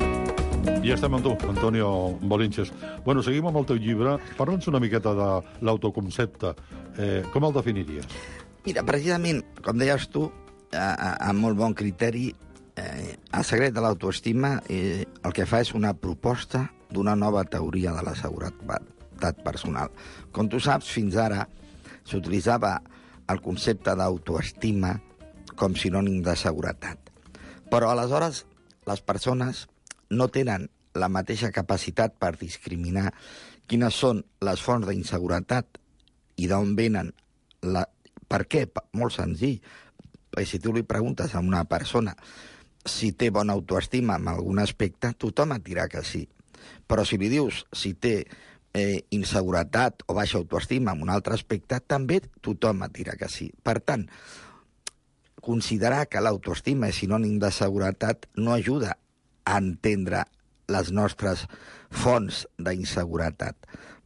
[SPEAKER 6] I estem amb tu, Antonio Bolinches. Bueno, seguim amb el teu llibre. Parla'ns una miqueta de l'autoconcepte. Eh, com el definiries?
[SPEAKER 10] Mira, precisament, com deies tu, amb molt bon criteri, eh, el secret de l'autoestima eh, el que fa és una proposta d'una nova teoria de la seguretat personal. Com tu saps, fins ara s'utilitzava el concepte d'autoestima com sinònim de seguretat. Però aleshores les persones no tenen la mateixa capacitat per discriminar quines són les fonts d'inseguretat i d'on venen la... Per què? Molt senzill. Perquè si tu li preguntes a una persona si té bona autoestima en algun aspecte, tothom et dirà que sí. Però si li dius si té eh, inseguretat o baixa autoestima en un altre aspecte, també tothom et dirà que sí. Per tant, considerar que l'autoestima és sinònim de seguretat no ajuda a entendre les nostres fonts d'inseguretat.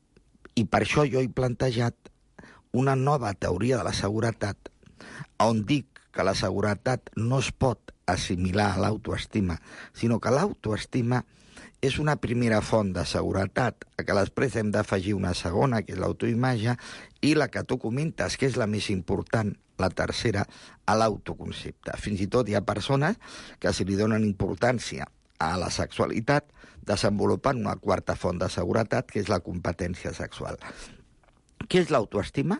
[SPEAKER 10] I per això jo he plantejat una nova teoria de la seguretat on dic que la seguretat no es pot assimilar a l'autoestima, sinó que l'autoestima és una primera font de seguretat, a que després hem d'afegir una segona, que és l'autoimatge, i la que tu comentes, que és la més important, la tercera, a l'autoconcepte. Fins i tot hi ha persones que si li donen importància a la sexualitat desenvolupen una quarta font de seguretat, que és la competència sexual. Què és l'autoestima?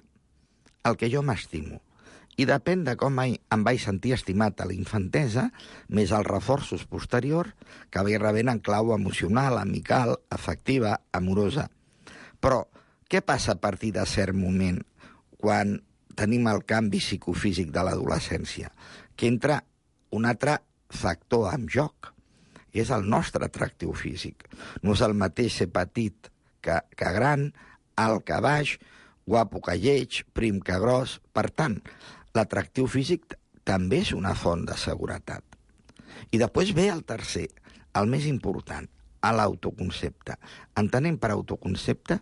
[SPEAKER 10] El que jo m'estimo. I depèn de com em vaig sentir estimat a la infantesa, més els reforços posteriors que vaig rebent en clau emocional, amical, afectiva, amorosa. Però què passa a partir de cert moment quan tenim el canvi psicofísic de l'adolescència? Que entra un altre factor en joc, que és el nostre atractiu físic. No és el mateix ser petit que, que gran, alt que baix, guapo que lleig, prim que gros. Per tant, l'atractiu físic també és una font de seguretat. I després ve el tercer, el més important, a l'autoconcepte. Entenem per autoconcepte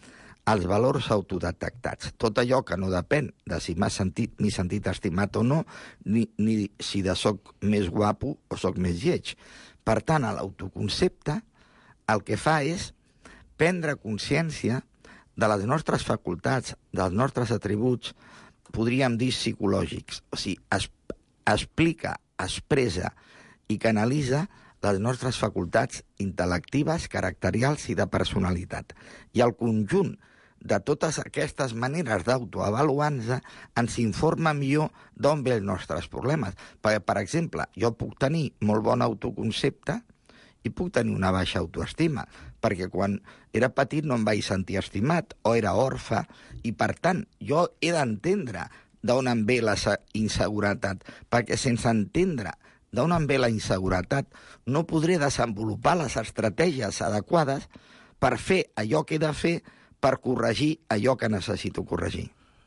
[SPEAKER 10] els valors autodetectats. Tot allò que no depèn de si m'ha sentit ni sentit estimat o no, ni, ni si de soc més guapo o soc més lleig. Per tant, a l'autoconcepte el que fa és prendre consciència de les nostres facultats, dels nostres atributs, podríem dir psicològics. O sigui, es, explica, expressa i canalitza les nostres facultats intel·lectives, caracterials i de personalitat. I el conjunt de totes aquestes maneres d'autoavaluar-nos ens informa millor d'on ve els nostres problemes. Perquè, per exemple, jo puc tenir molt bon autoconcepte i puc tenir una baixa autoestima, perquè quan era petit no em vaig sentir estimat o era orfe, i per tant jo he d'entendre d'on em ve la inseguretat, perquè sense entendre d'on em ve la inseguretat no podré desenvolupar les estratègies adequades per fer allò que he de fer per corregir allò que necessito corregir.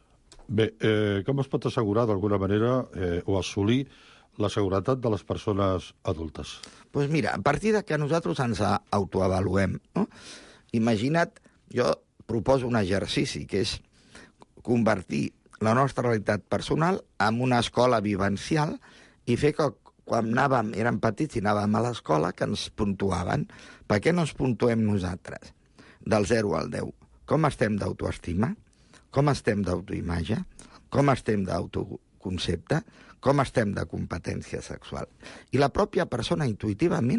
[SPEAKER 6] Bé, eh, com es pot assegurar d'alguna manera eh, o assolir la seguretat de les persones adultes?
[SPEAKER 10] Doncs pues mira, a partir de que nosaltres ens autoavaluem, no? Imagina't, jo proposo un exercici, que és convertir la nostra realitat personal en una escola vivencial i fer que quan anàvem, érem petits i anàvem a l'escola, que ens puntuaven. Per què no ens puntuem nosaltres? Del zero al deu. Com estem d'autoestima? Com estem d'autoimatge? Com estem d'autoconcepte? Com estem de competència sexual? I la pròpia persona intuïtivament,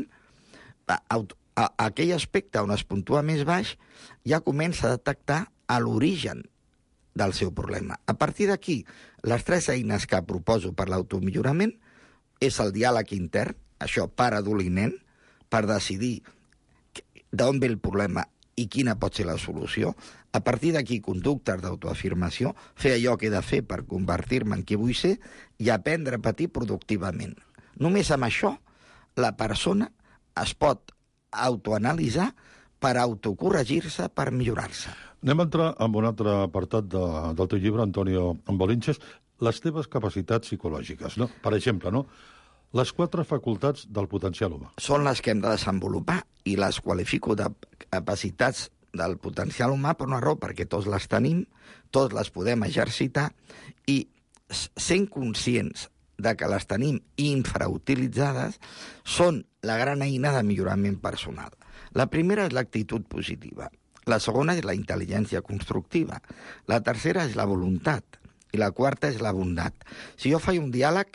[SPEAKER 10] a, a, a aquell aspecte on es puntua més baix, ja comença a detectar a l'origen del seu problema. A partir d'aquí, les tres eines que proposo per l'automillorament és el diàleg intern, això pare adolescent, per decidir d'on ve el problema i quina pot ser la solució. A partir d'aquí, conductes d'autoafirmació, fer allò que he de fer per convertir-me en qui vull ser i aprendre a patir productivament. Només amb això, la persona es pot autoanalitzar per autocorregir-se, per millorar-se.
[SPEAKER 6] Anem a entrar en un altre apartat de, del teu llibre, Antonio Bolinches, les teves capacitats psicològiques. No? Per exemple, no? Les quatre facultats del potencial humà.
[SPEAKER 10] Són les que hem de desenvolupar i les qualifico de capacitats del potencial humà per una raó, perquè tots les tenim, tots les podem exercitar i sent conscients de que les tenim infrautilitzades són la gran eina de millorament personal. La primera és l'actitud positiva, la segona és la intel·ligència constructiva, la tercera és la voluntat i la quarta és la bondat. Si jo faig un diàleg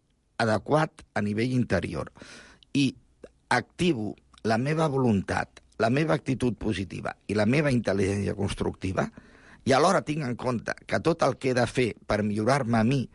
[SPEAKER 10] adequat a nivell interior i activo la meva voluntat, la meva actitud positiva i la meva intel·ligència constructiva, i alhora tinc en compte que tot el que he de fer per millorar-me a mi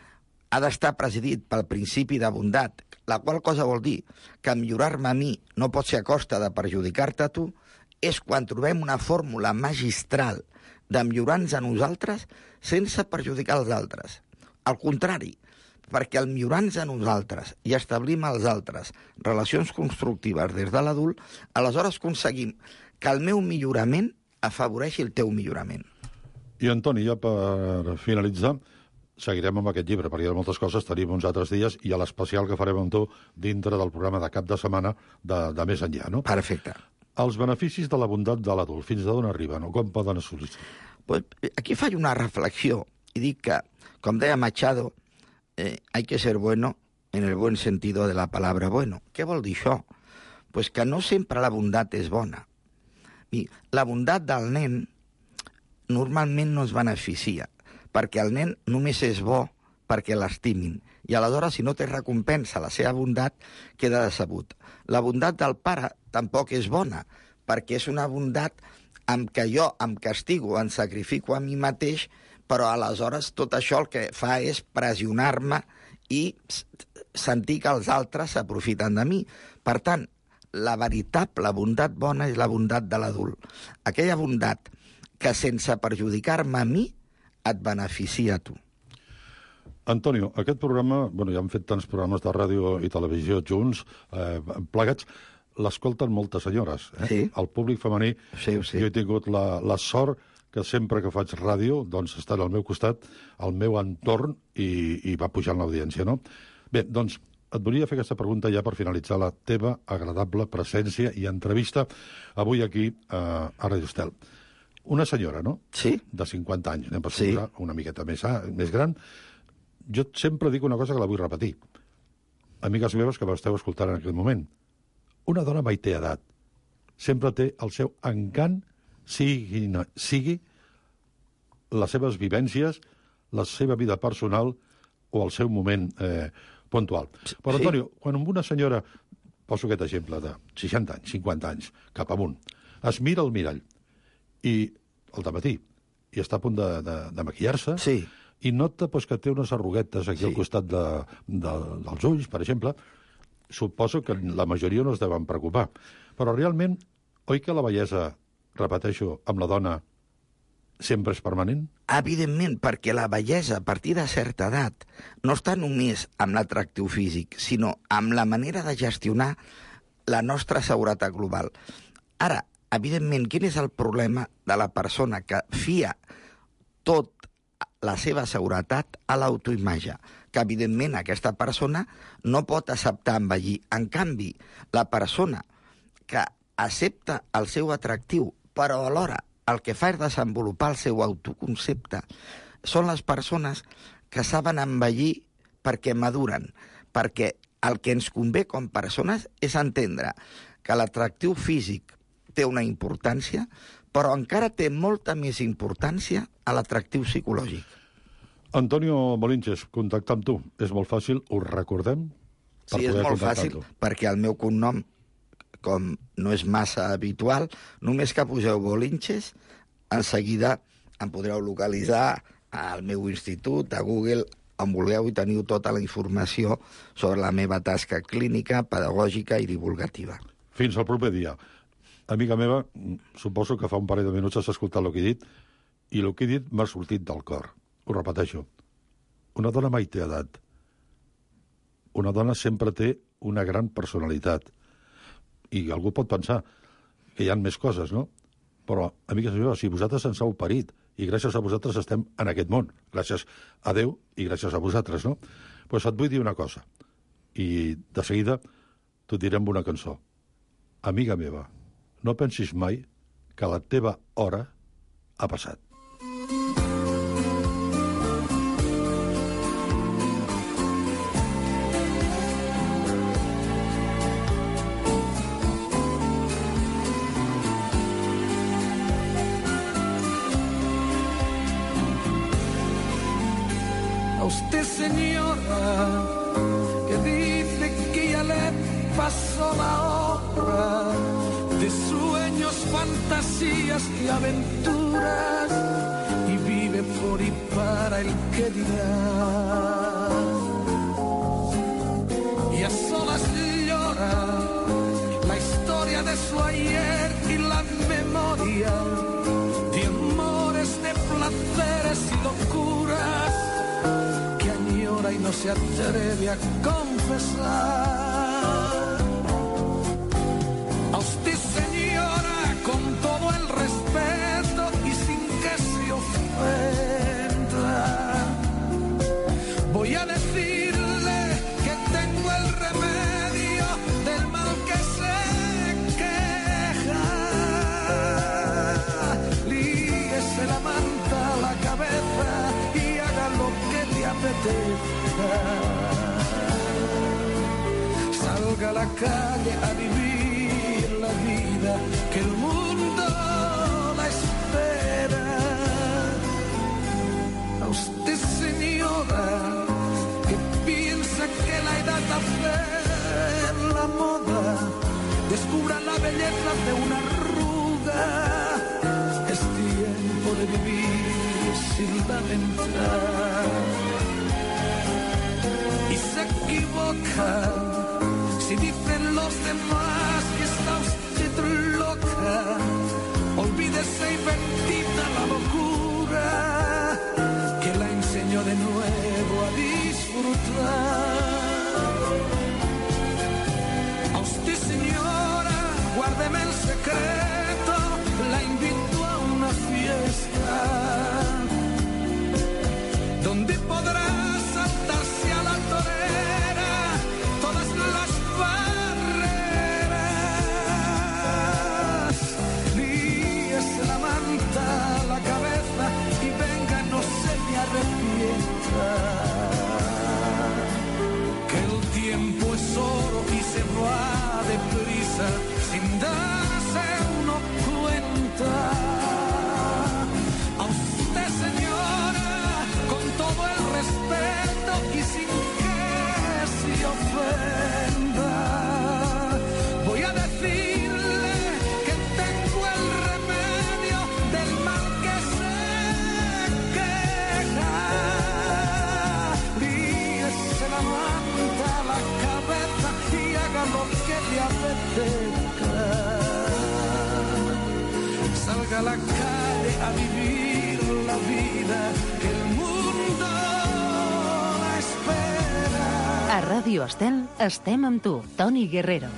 [SPEAKER 10] ha d'estar presidit pel principi de bondat, la qual cosa vol dir que millorar-me a mi no pot ser a costa de perjudicar-te a tu, és quan trobem una fórmula magistral de millorar-nos a nosaltres sense perjudicar els altres. Al contrari, perquè al millorar-nos a nosaltres i establim als altres relacions constructives des de l'adult, aleshores aconseguim que el meu millorament afavoreixi el teu millorament.
[SPEAKER 6] I, Antoni, ja per finalitzar, seguirem amb aquest llibre, perquè hi ha moltes coses, tenim uns altres dies, i a l'especial que farem amb tu dintre del programa de cap de setmana de, de més enllà, no?
[SPEAKER 10] Perfecte.
[SPEAKER 6] Els beneficis de la bondat de l'adult, fins d'on arriben o com poden assolir?
[SPEAKER 10] Pues aquí faig una reflexió i dic que, com deia Machado, eh, hay que ser bueno en el buen sentido de la palabra bueno. Què vol dir això? Pues que no sempre la bondat és bona. I la bondat del nen normalment no es beneficia, perquè el nen només és bo perquè l'estimin. I aleshores, si no té recompensa la seva bondat, queda decebut. La bondat del pare tampoc és bona, perquè és una bondat amb què jo em castigo, em sacrifico a mi mateix, però aleshores tot això el que fa és pressionar-me i sentir que els altres s'aprofiten de mi. Per tant, la veritable bondat bona és la bondat de l'adult. Aquella bondat que sense perjudicar-me a mi et beneficia a tu.
[SPEAKER 6] Antonio, aquest programa, bueno, ja hem fet tants programes de ràdio i televisió junts, eh, plegats, l'escolten moltes senyores. Eh?
[SPEAKER 10] Sí.
[SPEAKER 6] El públic femení,
[SPEAKER 10] sí, sí.
[SPEAKER 6] Jo he tingut la, la sort que sempre que faig ràdio, doncs estan al meu costat, al meu entorn, i, i va pujant l'audiència, no? Bé, doncs, et volia fer aquesta pregunta ja per finalitzar la teva agradable presència i entrevista avui aquí eh, a Radio Estel. Una senyora, no?
[SPEAKER 10] Sí.
[SPEAKER 6] De cinquanta anys, anem per
[SPEAKER 10] sí.
[SPEAKER 6] suposar, una miqueta més, més gran. Jo sempre dic una cosa que la vull repetir. Amigues meves que m'esteu escoltant en aquest moment. Una dona mai té edat. Sempre té el seu encant, sigui, sigui les seves vivències, la seva vida personal o el seu moment eh, puntual. Però,
[SPEAKER 10] sí.
[SPEAKER 6] Antonio, quan una senyora, poso aquest exemple de seixanta anys, cinquanta anys, cap amunt, es mira al mirall i al dematí i està a punt de, de, de maquillar-se,
[SPEAKER 10] sí.
[SPEAKER 6] i nota pues, que té unes arruguetes aquí sí. al costat de, de, dels ulls, per exemple, suposo que la majoria no es deuen preocupar. Però realment, oi que la bellesa, repeteixo, amb la dona sempre és permanent?
[SPEAKER 10] Evidentment, perquè la bellesa a partir de certa edat no està només amb l'atractiu físic, sinó amb la manera de gestionar la nostra seguretat global. Ara, evidentment, quin és el problema de la persona que fia tot la seva seguretat a l'autoimatge? Que, evidentment, aquesta persona no pot acceptar envellir. En canvi, la persona que accepta el seu atractiu, però alhora el que fa és desenvolupar el seu autoconcepte, són les persones que saben envellir perquè maduren, perquè el que ens convé com persones és entendre que l'atractiu físic té una importància, però encara té molta més importància a l'atractiu psicològic.
[SPEAKER 6] Antonio Bolinches, contactar amb tu és molt fàcil, ho recordem?
[SPEAKER 10] Sí, és molt fàcil, perquè el meu cognom, com no és massa habitual, només que poseu Bolinches, en seguida em podreu localitzar al meu institut, a Google, on vulgueu, i teniu tota la informació sobre la meva tasca clínica, pedagògica i divulgativa.
[SPEAKER 6] Fins al proper dia. amiga meva, suposo que fa un parell de minuts has escoltat el que he dit, i el que he dit m'ha sortit del cor. Ho repeteixo. Una dona mai té edat. Una dona sempre té una gran personalitat. I algú pot pensar que hi ha més coses, no? Però, amigues meves, si vosaltres ens heu parit, i gràcies a vosaltres estem en aquest món, gràcies a Déu i gràcies a vosaltres, no? Doncs et vull dir una cosa, i de seguida t'ho diré amb una cançó. Amiga meva, no pensis mai que la teva hora ha passat.
[SPEAKER 15] Usted, señora, que dice que ya le pasó la hora de sueños, fantasías y aventuras, y vive por y para el que dirá. Y a solas llora la historia de su ayer y la memoria de amores, de placeres y locuras y no se atreve a confesar. A usted, señora, con todo el respeto y sin que se ofenda, voy a decirle que tengo el remedio del mal que se queja. Líguese la manta a la cabeza y haga lo que le apetezca. Salga a la calle a vivir la vida que el mundo la espera. A usted, señora, que piensa que la edad hace la moda, descubra la belleza de una arruga. Es tiempo de vivir sin lamentar. Y se equivoca si dicen los demás que está usted loca. Olvídese y bendita la locura que la enseñó de nuevo a disfrutar. A usted, señora, guárdeme el secreto, la invito a una fiesta donde podrá saltarse a la torera todas las barreras. Líese la manta a la cabeza y venga, no se me arrepienta, que el tiempo es oro y se va deprisa sin darse uno cuenta. A usted, señora, con todo el respeto y sin que se ofenda, voy a decirle que tengo el remedio del mal que se queja. Líese la manta a la cabeza y haga lo que le apetezca. Salga a la calle a vivir la vida que el mundo la espera.
[SPEAKER 7] A Ràdio Estel estem amb tu, Toni Guerrero.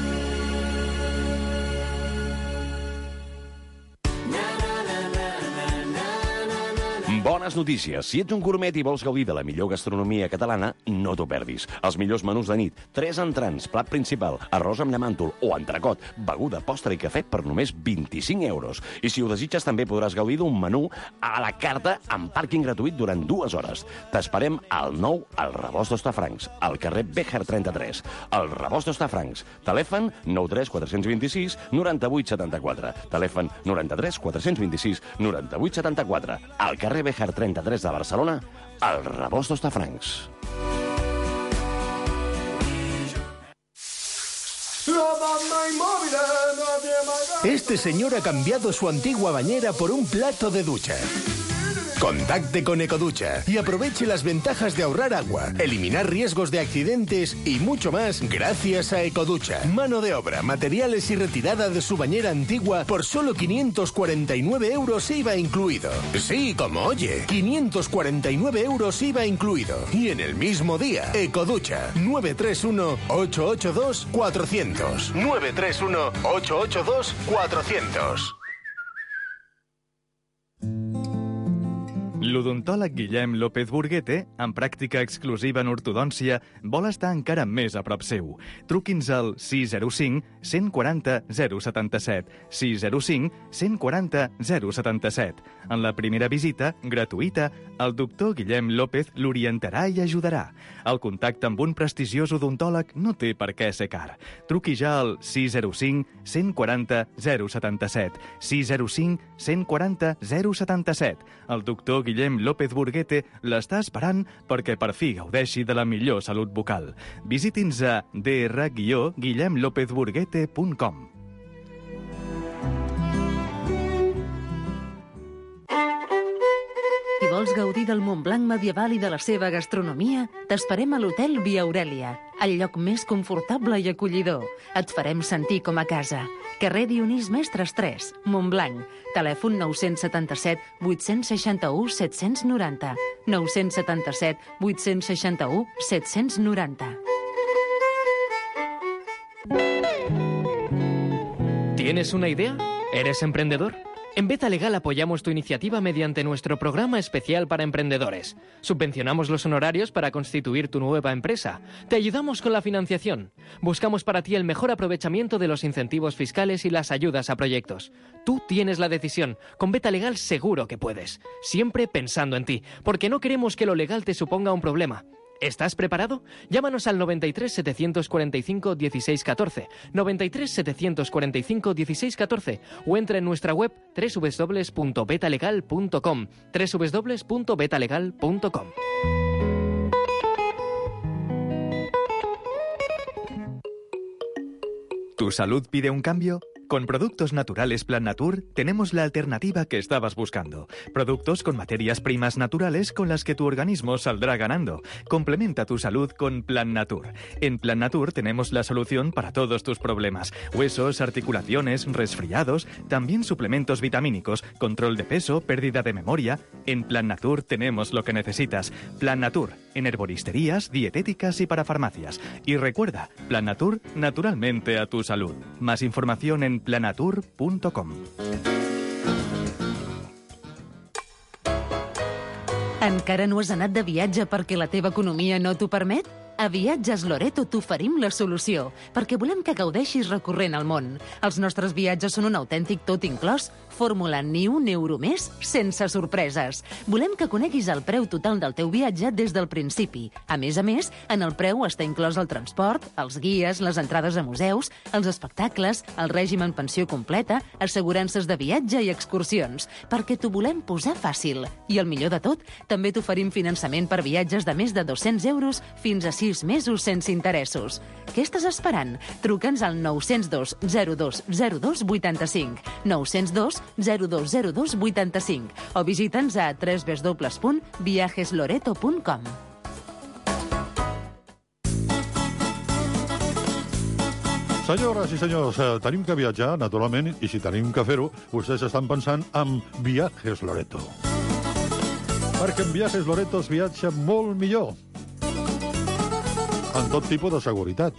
[SPEAKER 11] Bones notícies. Si ets un gourmet i vols gaudir de la millor gastronomia catalana, no t'ho perdis. Els millors menús de nit, tres entrants, plat principal, arròs amb llamàntol o entrecot, beguda, postre i cafè per només vint-i-cinc euros. I si ho desitges, també podràs gaudir d'un menú a la carta amb pàrquing gratuït durant dues hores. T'esperem al nou al Rebost d'Hostafrancs, al carrer Béjar trenta-tres. El Rebost d'Hostafrancs. Telèfon nou tres quatre dos sis nou vuit set quatre. Telèfon nou tres quatre dos sis nou vuit set quatre. Al carrer Béjar trenta-tres de Barcelona, al Rebost d'Hostafrancs.
[SPEAKER 13] Este señor ha cambiado su antigua bañera por un plato de ducha. Contacte con Ecoducha y aproveche las ventajas de ahorrar agua, eliminar riesgos de accidentes y mucho más gracias a Ecoducha. Mano de obra, materiales y retirada de su bañera antigua por solo quinientos cuarenta y nueve euros I V A incluido. Sí, como oye, quinientos cuarenta y nueve euros I V A incluido. Y en el mismo día, Ecoducha, nueve tres uno, ocho ocho dos, cuatro cero cero. nueve tres uno, ocho ocho dos, cuatro cero cero.
[SPEAKER 5] L'odontòleg Guillem López Burguete, amb pràctica exclusiva en ortodòncia, vol estar encara més a prop seu. Truqui'ns al sis zero cinc, cent quaranta, zero setanta-set, sis zero cinc, cent quaranta, zero setanta-set. En la primera visita, gratuïta, el doctor Guillem López l'orientarà i ajudarà. El contacte amb un prestigiós odontòleg no té per què ser car. Truqui ja al sis zero cinc, cent quaranta, zero setanta-set, sis zero cinc, cent quaranta, zero setanta-set. El doctor Guillem López Burguete l'està esperant perquè per fi gaudeixi de la millor salut bucal. Visiti'ns a d r guillem lópez burguete punt com.
[SPEAKER 7] Si vols gaudir del Montblanc medieval i de la seva gastronomia, t'esperem a l'Hotel Via Aurelia, el lloc més confortable i acollidor. Et farem sentir com a casa. Carrer Dionís Mestres tres, Montblanc. Telèfon nou set set, vuit sis u, set nou zero. nou set set, vuit sis u, set nou zero.
[SPEAKER 9] ¿Tienes una idea? ¿Eres emprendedor? En Beta Legal apoyamos tu iniciativa mediante nuestro programa especial para emprendedores. Subvencionamos los honorarios para constituir tu nueva empresa. Te ayudamos con la financiación. Buscamos para ti el mejor aprovechamiento de los incentivos fiscales y las ayudas a proyectos. Tú tienes la decisión. Con Beta Legal seguro que puedes. Siempre pensando en ti, porque no queremos que lo legal te suponga un problema. ¿Estás preparado? Llámanos al noventa y tres, setecientos cuarenta y cinco, dieciséis catorce, noventa y tres, setecientos cuarenta y cinco, dieciséis catorce o entra en nuestra web doble u doble u doble u punto beta legal punto com, doble u doble u doble u punto beta legal punto com.
[SPEAKER 5] ¿Tu salud pide un cambio? Con Productos Naturales Plan Natur tenemos la alternativa que estabas buscando. Productos con materias primas naturales con las que tu organismo saldrá ganando. Complementa tu salud con Plan Natur. En Plan Natur tenemos la solución para todos tus problemas. Huesos, articulaciones, resfriados, también suplementos vitamínicos, control de peso, pérdida de memoria. En Plan Natur tenemos lo que necesitas. Plan Natur, en herboristerías, dietéticas y para farmacias. Y recuerda, Plan Natur, naturalmente a tu salud. Más información en planatur punto com.
[SPEAKER 7] Encara no has anat de viatge perquè la teva economia no t'ho permet? A Viatges Loreto t'oferim la solució, perquè volem que gaudeixis recorrent el món. Els nostres viatges són un autèntic tot inclòs, fórmula ni un euro més sense sorpreses. Volem que coneguis el preu total del teu viatge des del principi. A més a més, en el preu està inclòs el transport, els guies, les entrades a museus, els espectacles, el règim en pensió completa, assegurances de viatge i excursions, perquè t'ho volem posar fàcil. I el millor de tot, també t'oferim finançament per viatges de més de dos-cents euros fins a sis mesos sense interessos. Què estàs esperant? Truca'ns al nou zero dos, zero dos, zero dos, vuitanta-cinc, nou zero dos, zero dos, zero dos, vuitanta-cinc o visita'ns a w w w punt viajes loreto punt com.
[SPEAKER 6] Senyores i senyors, eh, tenim que viatjar, naturalment, i si tenim que fer-ho, vostès estan pensant en Viajes Loreto. Perquè en Viajes Loreto es viatja molt millor. En tot tipus de seguretat.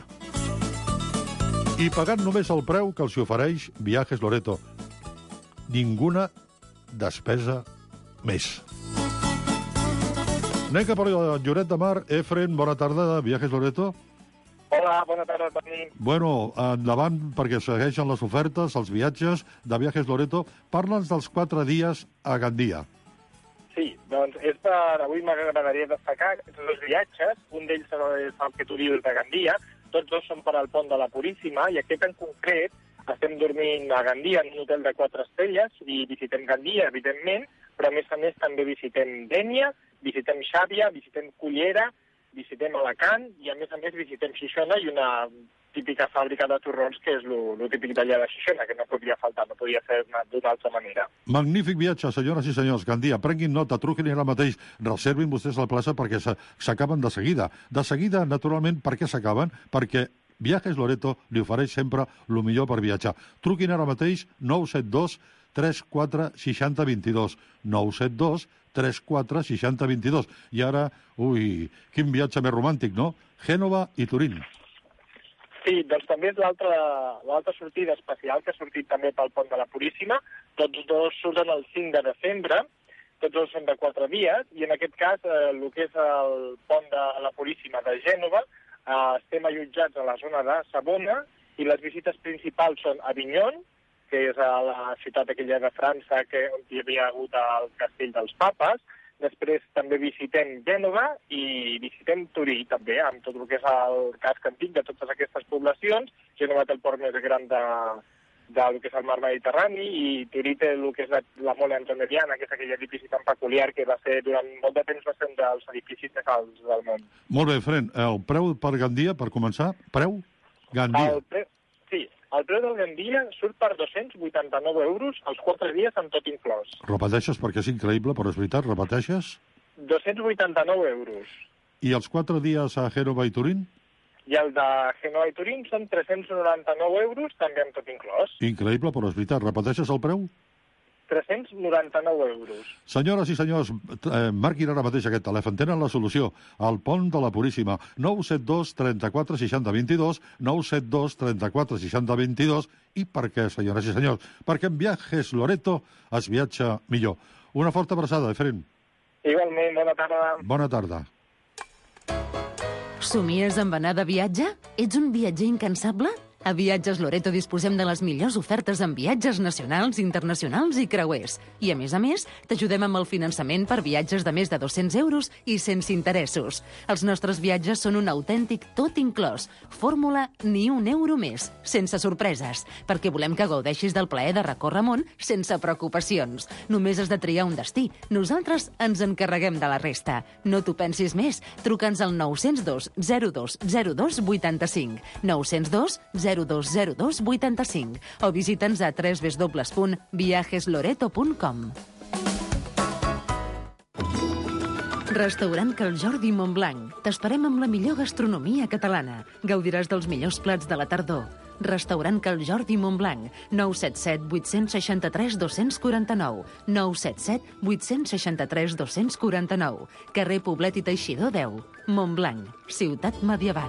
[SPEAKER 6] I pagant només el preu que els ofereix Viajes Loreto. Ninguna despesa més. Anem cap a Lloret de Mar. Efren, bona tarda, de Viajes Loreto.
[SPEAKER 16] Hola, bona tarda, Toni.
[SPEAKER 6] Bueno, endavant, perquè segueixen les ofertes, els viatges de Viajes Loreto. Parla'ns dels quatre dies a Gandia.
[SPEAKER 16] Sí, doncs és per... Avui m'agradaria destacar aquests dos viatges. Un d'ells és el que tu dius de Gandia. Tots dos són per al pont de la Puríssima i aquest en concret estem dormint a Gandia en un hotel de quatre estrelles i visitem Gandia, evidentment, però a més a més també visitem Dénia, visitem Xàbia, visitem Cullera, visitem Alacant i, a més a més, visitem Xixona i una típica fàbrica de torrons, que és el típic d'allà de Xixona, que no podia faltar, no podia fer d'una altra manera.
[SPEAKER 6] Magnífic viatge, senyores i senyors. Gandia, prenguin nota, truquin ara mateix, reservin vostès la plaça perquè s'acaben de seguida. De seguida, naturalment, per què s'acaben? Perquè Viajes Loreto li ofereix sempre el millor per viatjar. Truquin ara mateix nou set dos tres quatre sis zero dos dos. nou set dos tres quatre sis zero dos dos. I ara, ui, quin viatge més romàntic, no? Gènova i Turín.
[SPEAKER 16] Sí, doncs també és l'altra sortida especial que ha sortit també pel Pont de la Puríssima. Tots dos surten el cinc de desembre, tots dos són de quatre dies, i en aquest cas eh, el que és el Pont de la Puríssima de Gènova, eh, estem allotjats a la zona de Savona, i les visites principals són Avignon, que és a la ciutat aquella de França que, on hi havia hagut el castell dels papes. Després també visitem Gènova i visitem Turí, també, amb tot el que és el casc antic de totes aquestes poblacions. Gènova té el port més gran de, del que és el mar Mediterrani, i Turí té el que és la, la Mole Antonelliana, que és aquell edifici tan peculiar que va ser, durant molt de temps, va ser un dels edificis més alts del món.
[SPEAKER 6] Molt bé, Fren. El preu per Gandia, per començar? Preu? Gandia.
[SPEAKER 16] El preu, sí. El preu del Gandia surt per dos-cents vuitanta-nou euros els quatre dies amb tot inclòs.
[SPEAKER 6] Repeteixes perquè és increïble, però és veritat, repeteixes?
[SPEAKER 16] dos-cents vuitanta-nou euros.
[SPEAKER 6] I els quatre dies a Gènova i Turín?
[SPEAKER 16] I el de Gènova i Turín són tres-cents noranta-nou euros, també amb tot inclòs.
[SPEAKER 6] Increïble, però és veritat. Repeteixes el preu?
[SPEAKER 16] tres-cents noranta-nou euros.
[SPEAKER 6] Senyores i senyors, eh, marquin ara mateix aquest telèfon. Tenen la solució. Al Pont de la Puríssima. nou set dos trenta-quatre seixanta vint-i-dos, nou set dos trenta-quatre seixanta vint-i-dos. I per què, senyores i senyors? Perquè en Viajes Loreto es viatja millor. Una forta abraçada, Efren.
[SPEAKER 16] Igualment, bona tarda.
[SPEAKER 6] Bona tarda.
[SPEAKER 7] Somies amb anar de viatge? Ets un viatger incansable? A Viatges Loreto disposem de les millors ofertes en viatges nacionals, internacionals i creuers. I, a més a més, t'ajudem amb el finançament per viatges de més de dos-cents euros i sense interessos. Els nostres viatges són un autèntic tot inclòs. Fórmula ni un euro més, sense sorpreses, perquè volem que gaudeixis del plaer de recórrer món sense preocupacions. Només has de triar un destí. Nosaltres ens encarreguem de la resta. No t'ho pensis més. Truca'ns al nou zero dos zero dos zero dos vuitanta-cinc. nou zero dos zero dos zero dos vuitanta-cinc o visita'ns a w w w punt viajes loreto punt com. Restaurant Cal Jordi Montblanc. T'esperem amb la millor gastronomia catalana. Gaudiràs dels millors plats de la tardor. Restaurant Cal Jordi Montblanc. nou set set vuit sis tres dos quatre nou. nou set set vuit sis tres dos quatre nou. Carrer Poblet i Teixidor deu. Montblanc, ciutat medieval.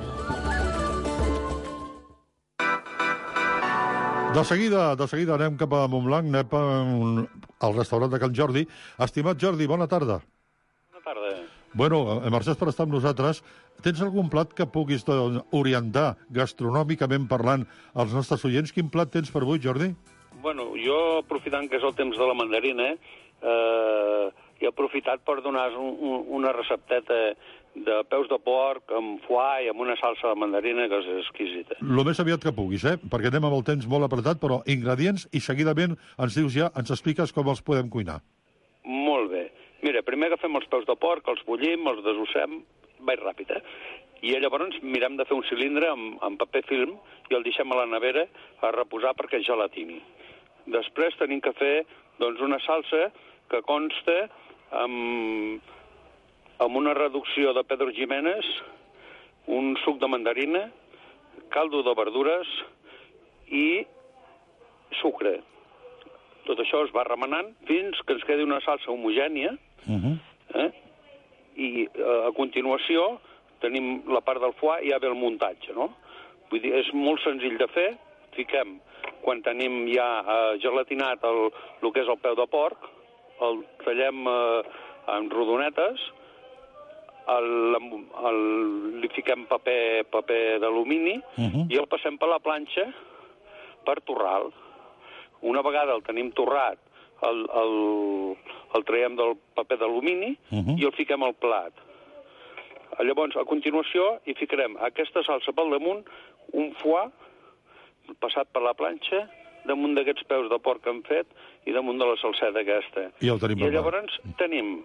[SPEAKER 6] De seguida, de seguida anem cap a Montblanc, anem al restaurant de Can Jordi. Estimat Jordi, bona tarda.
[SPEAKER 17] Bona tarda.
[SPEAKER 6] Bueno, mercès per estar amb nosaltres. Tens algun plat que puguis orientar gastronòmicament parlant als nostres oients? Quin plat tens per avui, Jordi?
[SPEAKER 17] Bueno, jo, aprofitant que és el temps de la mandarina, eh, he aprofitat per donar un, un, una recepteta de peus de porc amb foie i amb una salsa de mandarina que és exquisita.
[SPEAKER 6] Lo més aviat que puguis, eh? Perquè anem amb el temps molt apretat, però ingredients i seguidament ens dius ja, ens expliques com els podem cuinar.
[SPEAKER 17] Molt bé. Mira, primer agafem els peus de porc, els bullim, els desossem, vaig ràpid, eh? I llavors mirem de fer un cilindre amb, amb paper film i el deixem a la nevera a reposar perquè gelatini. Després tenim que fer doncs, una salsa que consta amb, amb una reducció de Pedro Jiménez, un suc de mandarina, caldo de verdures i sucre. Tot això es va remenant fins que ens quedi una salsa homogènia, uh-huh. eh? I eh, a continuació tenim la part del foie i ja ve el muntatge, no? Vull dir, és molt senzill de fer. Fiquem, quan tenim ja eh, gelatinat el, el que és el peu de porc, el tallem eh, en rodonetes, el, el, li fiquem paper, paper d'alumini uh-huh. i el passem per la planxa per torrar-lo. Una vegada el tenim torrat, el, el, el traiem del paper d'alumini uh-huh. i el fiquem al plat. Llavors, a continuació, hi ficarem aquesta salsa pel damunt, un foie passat per la planxa, damunt d'aquests peus de porc que hem fet i damunt de la salseta aquesta.
[SPEAKER 6] I el tenim
[SPEAKER 17] I llavors tenim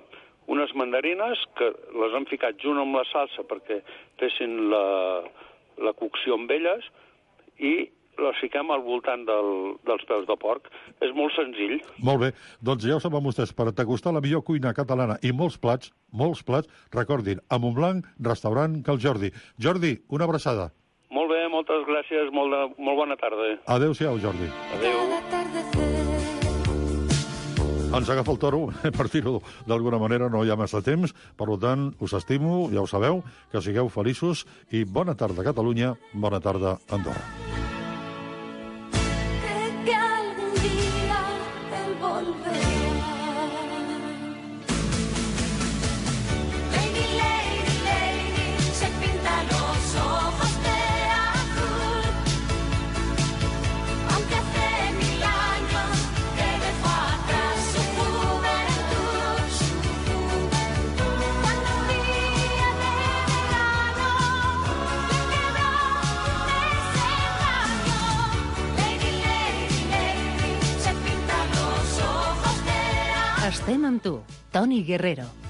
[SPEAKER 17] unes mandarines que les han ficat junt amb la salsa perquè fessin la, la cocció amb elles i les fiquem al voltant del, dels peus de porc. És molt senzill.
[SPEAKER 6] Molt bé. Doncs ja ho saben vostès, per degustar la millor cuina catalana i molts plats, molts plats, recordin, a Montblanc, restaurant Cal Jordi. Jordi, una abraçada.
[SPEAKER 17] Molt bé, moltes gràcies, molt, de, molt bona tarda.
[SPEAKER 6] Adéu-siau, Jordi.
[SPEAKER 17] Adéu.
[SPEAKER 6] Ens agafa el toro, per dir-ho d'alguna manera, no hi ha massa temps, per tant, us estimo, ja ho sabeu, que sigueu feliços i bona tarda, Catalunya, bona tarda, Andorra.
[SPEAKER 15] Que algún día él volverá. Lady, lady, lady, se pinta los ojos de azul. Aunque hace mil años que dejó atrás su juventud. Cuando un día de verano le quebró ese rayo. Lady, lady, lady, se pinta los ojos de azul.
[SPEAKER 7] Estem amb tu, Toni Guerrero.